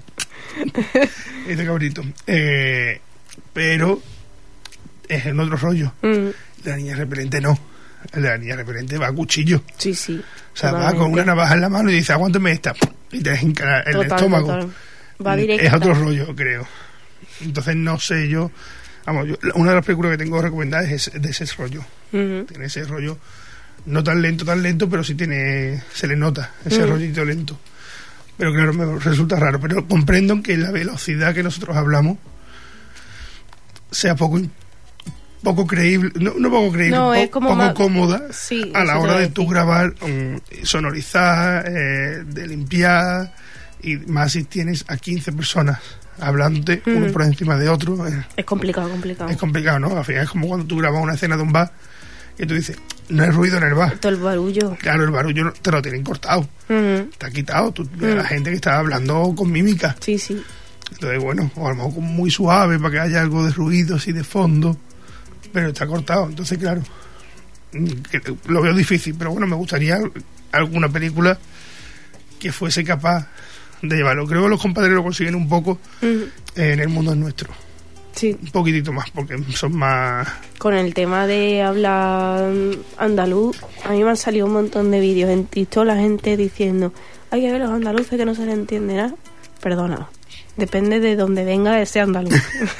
Dice cabrito. Eh, pero es en otro rollo. Mm. La niña repelente no. La niña repelente va a cuchillo. Sí, sí. O sea, totalmente. Va con una navaja en la mano y dice, aguántame esta. Y te hinca el total, estómago. Total. Va directa. Es otro rollo, creo. Entonces no sé yo. Vamos, yo, una de las películas que tengo recomendadas es de ese rollo. Uh-huh. Tiene ese rollo. No tan lento, tan lento, pero sí tiene, se le nota ese mm. rollito lento. Pero claro, me resulta raro. Pero comprendo que la velocidad que nosotros hablamos sea poco poco creíble, no, no poco creíble, no, po, como poco más... cómoda sí, a la hora de tú grabar, um, sonorizar, eh, de limpiar, y más si tienes a quince personas hablándote, mm. uno por encima de otro. Eh, es complicado, complicado. Es complicado, ¿no? Al final es como cuando tú grabas una escena de un bar y tú dices, no hay ruido en el bar. Todo el barullo. Claro, el barullo te lo tienen cortado. Uh-huh. Está quitado. Tú ves uh-huh. a la gente que está hablando con mímica. Sí, sí. Entonces, bueno, o a lo mejor muy suave para que haya algo de ruido así de fondo. Pero está cortado. Entonces, claro, lo veo difícil. Pero bueno, me gustaría alguna película que fuese capaz de llevarlo. Creo que los compadres lo consiguen un poco uh-huh. en El Mundo Es Nuestro. Sí. Un poquitito más, porque son más... Con el tema de hablar andaluz, a mí me han salido un montón de vídeos en TikTok, la gente diciendo, hay que ver los andaluces que no se les entiende nada. Perdona, depende de dónde venga ese andaluz.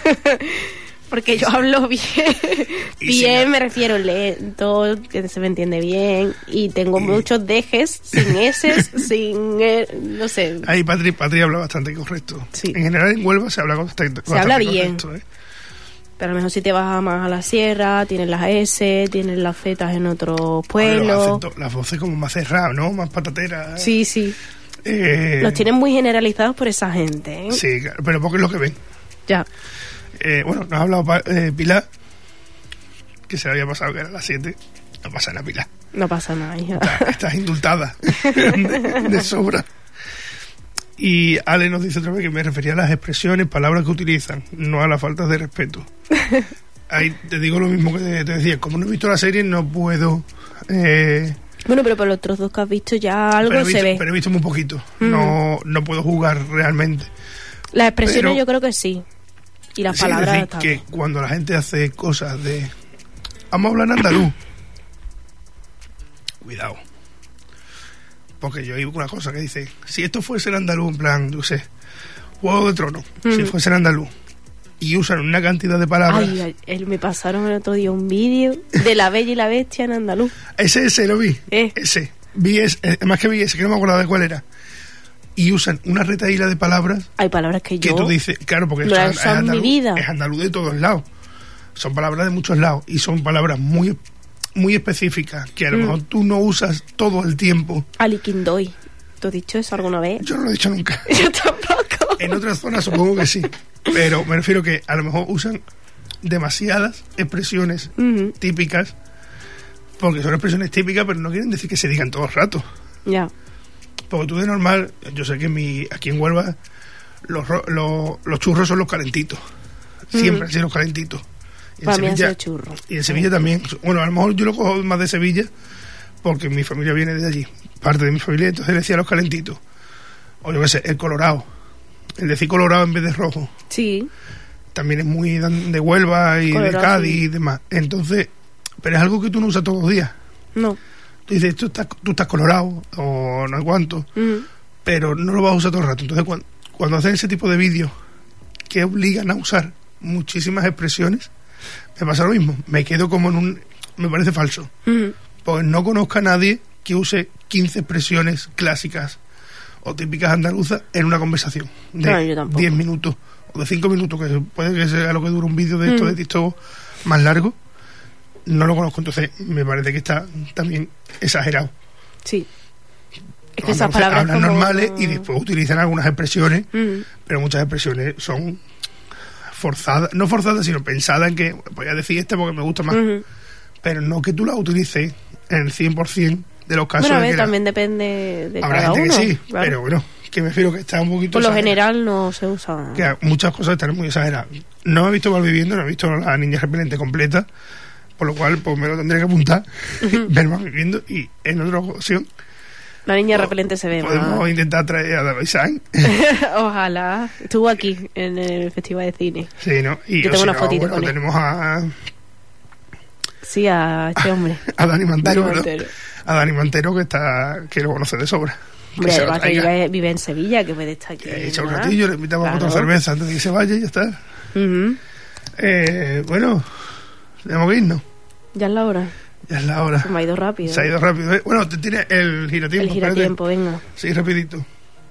Porque yo hablo bien, bien, me refiero lento, que se me entiende bien, y tengo y... muchos dejes, sin eses, sin, eh, no sé. Ahí Patri, Patri habla bastante correcto. Sí. En general en Huelva se habla bastante, se habla bien. correcto, ¿eh? Pero a lo mejor si te vas más a la sierra, tienes las S, tienes las Z en otros pueblos. Bueno, las voces como más cerradas, ¿no? Más patateras. Sí, sí. Eh, Los tienen muy generalizados por esa gente, ¿eh? Sí, claro, pero porque es lo que ven. Ya. Eh, bueno, nos ha hablado eh, Pilar, que se le había pasado que era las siete. No pasa nada, Pilar. No pasa nada, hija. Estás, estás indultada de, de sobra. Y Ale nos dice otra vez que me refería a las expresiones, palabras que utilizan, no a las faltas de respeto. Ahí te digo lo mismo que te, te decía, como no he visto la serie no puedo... Eh, bueno, pero por los otros dos que has visto ya algo pero visto, se ve. Pero he visto muy poquito, mm. no, no puedo jugar realmente. Las expresiones pero, yo creo que sí. Y las sí, palabras es decir, que cuando la gente hace cosas de... Vamos a hablar en andaluz. Cuidado. Porque yo oí una cosa que dice, si esto fuese el andaluz, en plan, yo sé, Juego de Tronos, mm. si fuese el andaluz, y usan una cantidad de palabras... Ay, él me pasaron el otro día un vídeo de La Bella y la Bestia en andaluz. Ese, ese, lo vi, ¿Eh? ese. Vi ese, más que vi ese, que no me acordaba de cuál era. Y usan una retahíla de palabras... Hay palabras que yo... Que tú dices, claro, porque no es, son es, andaluz, mi vida. es andaluz de todos lados. Son palabras de muchos lados, y son palabras muy... muy específicas, que a lo mm. mejor tú no usas todo el tiempo. Aliquindoy. ¿Tú has dicho eso alguna vez? Yo no lo he dicho nunca. Yo tampoco. En otras zonas supongo que sí, pero me refiero que a lo mejor usan demasiadas expresiones uh-huh. típicas, porque son expresiones típicas, pero no quieren decir que se digan todo el rato. Ya. Yeah. Porque tú de normal, yo sé que mi, aquí en Huelva los, los, los churros son los calentitos. Siempre uh-huh. han sido los calentitos. Y en Para Sevilla, mí han sido churros. Y en Sevilla también. Bueno, a lo mejor yo lo cojo más de Sevilla, porque mi familia viene de allí, parte de mi familia, entonces decía los calentitos. O yo qué sé, el colorado. El decir colorado en vez de rojo. Sí. También es muy de Huelva y colorado, de Cádiz sí. y demás. Entonces, pero es algo que tú no usas todos los días. No. Tú dices, tú estás, tú estás colorado, o no hay cuánto, uh-huh. pero no lo vas a usar todo el rato. Entonces, cuando, cuando hacen ese tipo de vídeos que obligan a usar muchísimas expresiones, me pasa lo mismo. Me quedo como en un... Me parece falso. Uh-huh. Porque no conozco a nadie que use quince expresiones clásicas o típicas andaluzas en una conversación de no, diez minutos o de cinco minutos, que puede que sea lo que dure un vídeo de esto mm. de TikTok más largo. No lo conozco, entonces me parece que está también exagerado. Sí. Es que esas palabras hablan como... normales y después utilizan algunas expresiones, mm. pero muchas expresiones son forzadas, no forzadas, sino pensadas en que voy a decir esta porque me gusta más. Mm-hmm. Pero no que tú las utilices en el cien por ciento de los casos. Bueno, a ver, de que también la... depende de Habrá cada gente uno. Que sí, claro. Pero bueno, que me refiero que está un poquito... Por lo exagerado. general no se usa. Que muchas cosas están muy exageradas. No he visto Malviviendo, no he visto La Niña Repelente completa, por lo cual pues me lo tendré que apuntar, uh-huh. ver Malviviendo, y en otra ocasión... La Niña Repelente se ve podemos más. intentar traer a David Sainz. Ojalá. Estuvo aquí en el Festival de Cine. Sí, ¿no? Y yo tengo una no, fotito bueno, con él. Tenemos a... Sí, a este hombre. A Dani Mantero, Dani Mantero. ¿no? A Dani Mantero, que está que lo conoce de sobra. Hombre, que además que vive, vive en Sevilla, que puede estar aquí. He hecho un ratillo, le invitamos claro. a otra cerveza antes de que se vaya y ya está. Uh-huh. Eh, bueno, tenemos que irnos. Ya es la hora. Ya es la hora. Se me ha ido rápido. Se ha ido rápido. ¿eh? Bueno, te tiene el giratiempo. El giratiempo, espérate. venga. Sí, rapidito.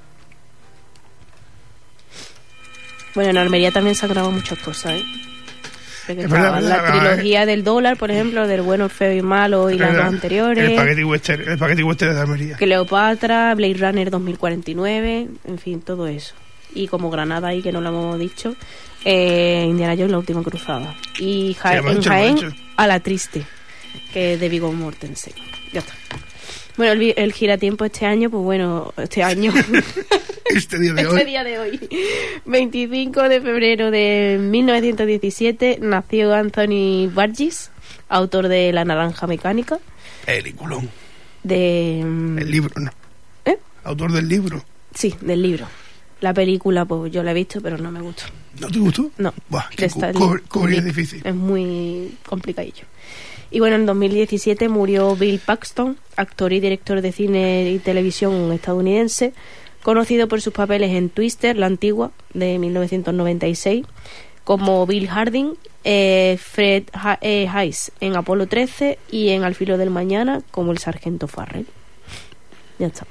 Bueno, en Almería también se han grabado muchas cosas, ¿eh? Es verdad, la verdad, trilogía eh. del dólar, por ejemplo, del bueno, el feo y malo y es las verdad. dos anteriores. El Spaghetti Western, el Spaghetti Western de Almería. Cleopatra, Blade Runner dos mil cuarenta y nueve, en fin, todo eso. Y como Granada ahí, que no lo hemos dicho, eh, Indiana Jones, La Última Cruzada. Y ja- sí, en dicho, Jaén, A la Triste, que es de Viggo Mortensen. Ya está. Bueno, el, el giratiempo este año, pues bueno, este año... este día de este hoy. Este día de hoy. veinticinco de febrero de mil novecientos diecisiete nació Anthony Burgess, autor de La Naranja Mecánica. Peliculón. De... Um... El libro, ¿no? ¿Eh? Autor del libro. Sí, del libro. La película, pues yo la he visto, pero no me gustó. ¿No te gustó? No. Buah, que cu- cu- cubrir es difícil. Es muy complicadillo. Y bueno, en dos mil diecisiete murió Bill Paxton, actor y director de cine y televisión estadounidense, conocido por sus papeles en Twister, la antigua, de mil novecientos noventa y seis, como Bill Harding, eh, Fred ha- eh, Hayes en Apolo trece y en Al filo del mañana como el sargento Farrell. Ya está.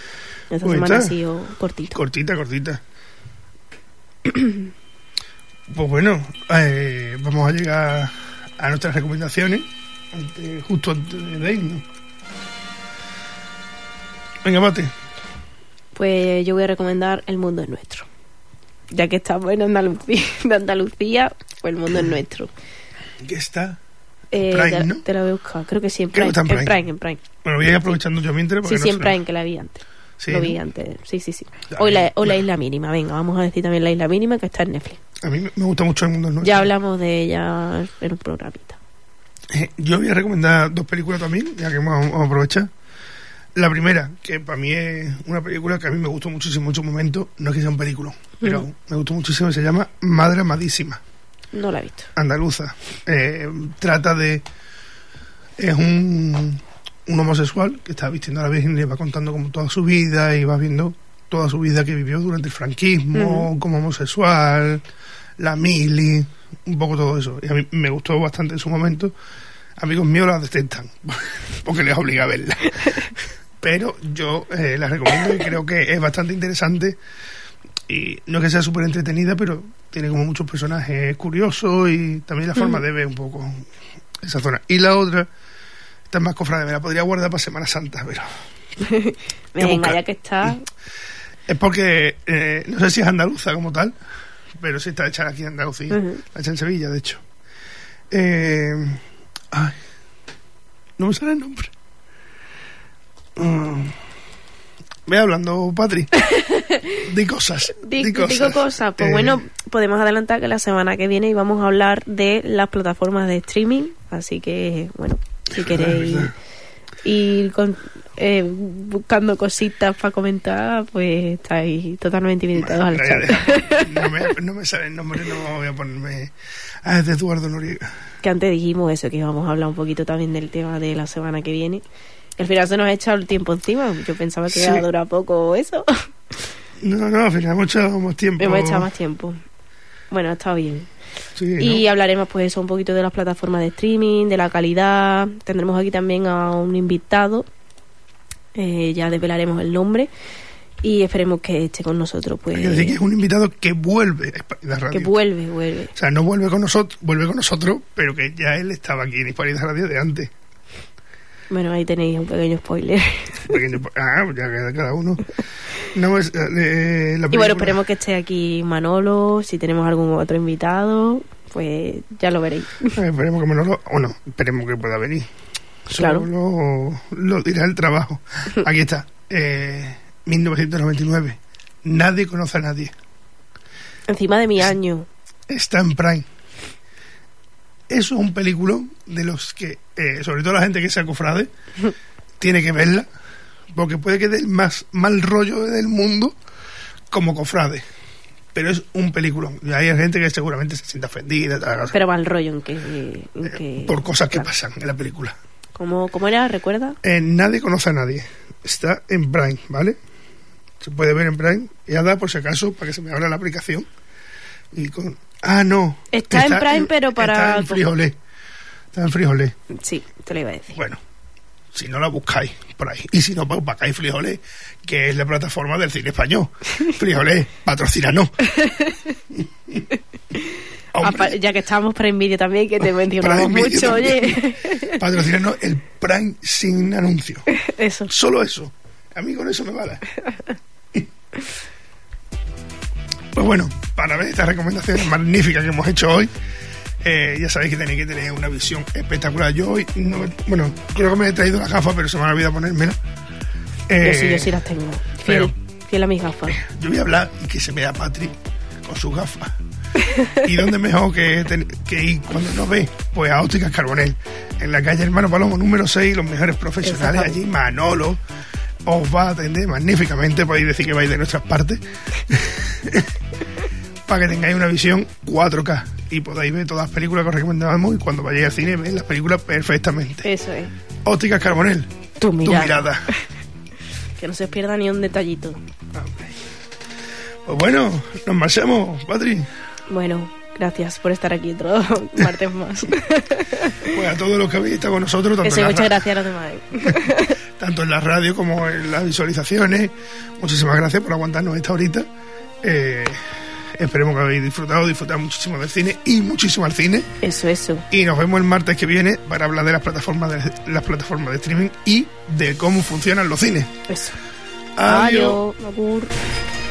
Esta Pues semana está. ha sido cortita. Cortita, cortita. Pues bueno, eh, vamos a llegar a nuestras recomendaciones antes, justo antes de irnos. Venga, Mate. Pues yo voy a recomendar El mundo es nuestro. Ya que estamos en Andalucía, de Andalucía, pues El mundo es nuestro. ¿Qué está? Eh, Prime, te, ¿no? te la voy a buscar, creo que sí, en Creo Prime. que está en En Prime. Prime, en Prime. Bueno, voy a ir aprovechando yo mientras. Sí, porque sí, no en sé. Prime, que la vi antes. Sí, Lo ¿no? vi antes, sí, sí, sí. Ya, Hoy la, o la bueno. Isla Mínima, venga, vamos a decir también la Isla Mínima, que está en Netflix. A mí me gusta mucho El mundo es nuestro. Ya hablamos de ella en un programita. Eh, yo voy a recomendar dos películas también, ya que vamos, vamos a aprovechar. La primera, que para mí es una película que a mí me gustó muchísimo en su momento, no es que sea un película, pero uh-huh. me gustó muchísimo, se llama Madre Amadísima. No la he visto. Andaluza. Eh, trata de... Es un, un homosexual que está vistiendo a la Virgen y le va contando como toda su vida y va viendo toda su vida que vivió durante el franquismo, uh-huh. como homosexual, la mili, un poco todo eso. Y a mí me gustó bastante en su momento. Amigos míos la detestan porque les obliga a verla. Pero yo eh, la recomiendo y creo que es bastante interesante. Y no es que sea súper entretenida, pero tiene como muchos personajes curiosos y también la forma mm. de ver un poco esa zona. Y la otra, está más cofrade, me la podría guardar para Semana Santa, pero... Venga, ya que está... Es porque, eh, no sé si es andaluza como tal, pero sí está hecha aquí en Andalucía. Uh-huh. Está hecha en Sevilla, de hecho. Eh, ay, no me sale el nombre. Mm. Ve hablando, Patri. Di cosas. Di, di cosas. Digo cosas. Pues eh. bueno, podemos adelantar que la semana que viene íbamos a hablar de las plataformas de streaming. Así que, bueno, si queréis ir con, eh, buscando cositas para comentar, pues estáis totalmente invitados al chat. No me, no me sale el nombre, no voy a ponerme. Ah, es de Eduardo Noriega. Que antes dijimos eso, que íbamos a hablar un poquito también del tema de la semana que viene. Al final se nos ha echado el tiempo encima. Yo pensaba que sí. iba a durar poco eso. No, no, al final hemos echado más tiempo. Hemos echado más tiempo. Bueno, está bien. Sí, y ¿no? hablaremos pues eso, un poquito de las plataformas de streaming, de la calidad. Tendremos aquí también a un invitado. Eh, ya desvelaremos el nombre. Y esperemos que esté con nosotros. Pues, hay que decir que es un invitado que vuelve a Hispanidad Radio. Que vuelve, vuelve. O sea, no vuelve con nosotros, vuelve con nosotros, pero que ya él estaba aquí en Hispanidad Radio de antes. Bueno, ahí tenéis un pequeño spoiler. Pequeño, ah, ya queda cada uno. No, es, eh, la y bueno, esperemos que esté aquí Manolo. Si tenemos algún otro invitado, pues ya lo veréis. Eh, esperemos que Manolo, o no, esperemos que pueda venir. Claro. Solo lo dirá el trabajo. Aquí está. Eh, mil novecientos noventa y nueve. Nadie conoce a nadie. Encima de mi es, año. Está en Prime. Eso es un peliculón de los que, eh, sobre todo la gente que sea cofrade, tiene que verla, porque puede que dé el más mal rollo del mundo como cofrade. Pero es un peliculón. Y hay gente que seguramente se siente ofendida. Tal, pero mal rollo en que... En eh, que por cosas que claro. pasan en la película. ¿Cómo, cómo era? ¿Recuerda? Eh, nadie conoce a nadie. Está en Prime, ¿vale? Se puede ver en Prime. Y ahora, por si acaso, para que se me abra la aplicación. Y con... Ah, no. Está, está en Prime, en, pero para... Está en Frijolé. Está en Frijolé. Sí, te lo iba a decir. Bueno, si no la buscáis por ahí. Y si no, pues buscáis Frijolé, que es la plataforma del cine español. Frijolé, patrocínanos. Hombre, ya que estamos Prime Video también, que te mencionamos mucho, oye. Patrocínanos el Prime sin anuncio. Eso. Solo eso. A mí con eso me vale. Pues bueno, para ver estas recomendaciones magníficas que hemos hecho hoy, eh, ya sabéis que tenéis que tener una visión espectacular. Yo hoy, no me, bueno, creo que me he traído las gafas, pero se me ha olvidado ponérmelas. Eh, yo sí, yo sí las tengo. Fiel, pero, fiel a mis gafas. Eh, yo voy a hablar y que se vea Patri con sus gafas. ¿Y dónde mejor que, ten, que ir cuando nos ve? Pues a Ópticas Carbonell, en la calle Hermano Palomo número seis, los mejores profesionales allí, Manolo os va a atender magníficamente, podéis decir que vais de nuestras partes, para que tengáis una visión cuatro K y podáis ver todas las películas que os recomendamos, y cuando vayáis al cine veis las películas perfectamente. Eso es. Ópticas Carbonell, tu mirada. Tu mirada. Que no se os pierda ni un detallito. Pues bueno, nos marchamos, Patri. Bueno, gracias por estar aquí otro martes más. Pues a todos los que habéis estado con nosotros, tanto, Eso, en, muchas la gracias a los demás. tanto en la radio como en las visualizaciones. Muchísimas gracias por aguantarnos esta horita. Eh, Esperemos que habéis disfrutado, disfrutado muchísimo del cine y muchísimo al cine. Eso, eso. Y nos vemos el martes que viene para hablar de las plataformas de las plataformas de streaming y de cómo funcionan los cines. Eso. Adiós. Adiós.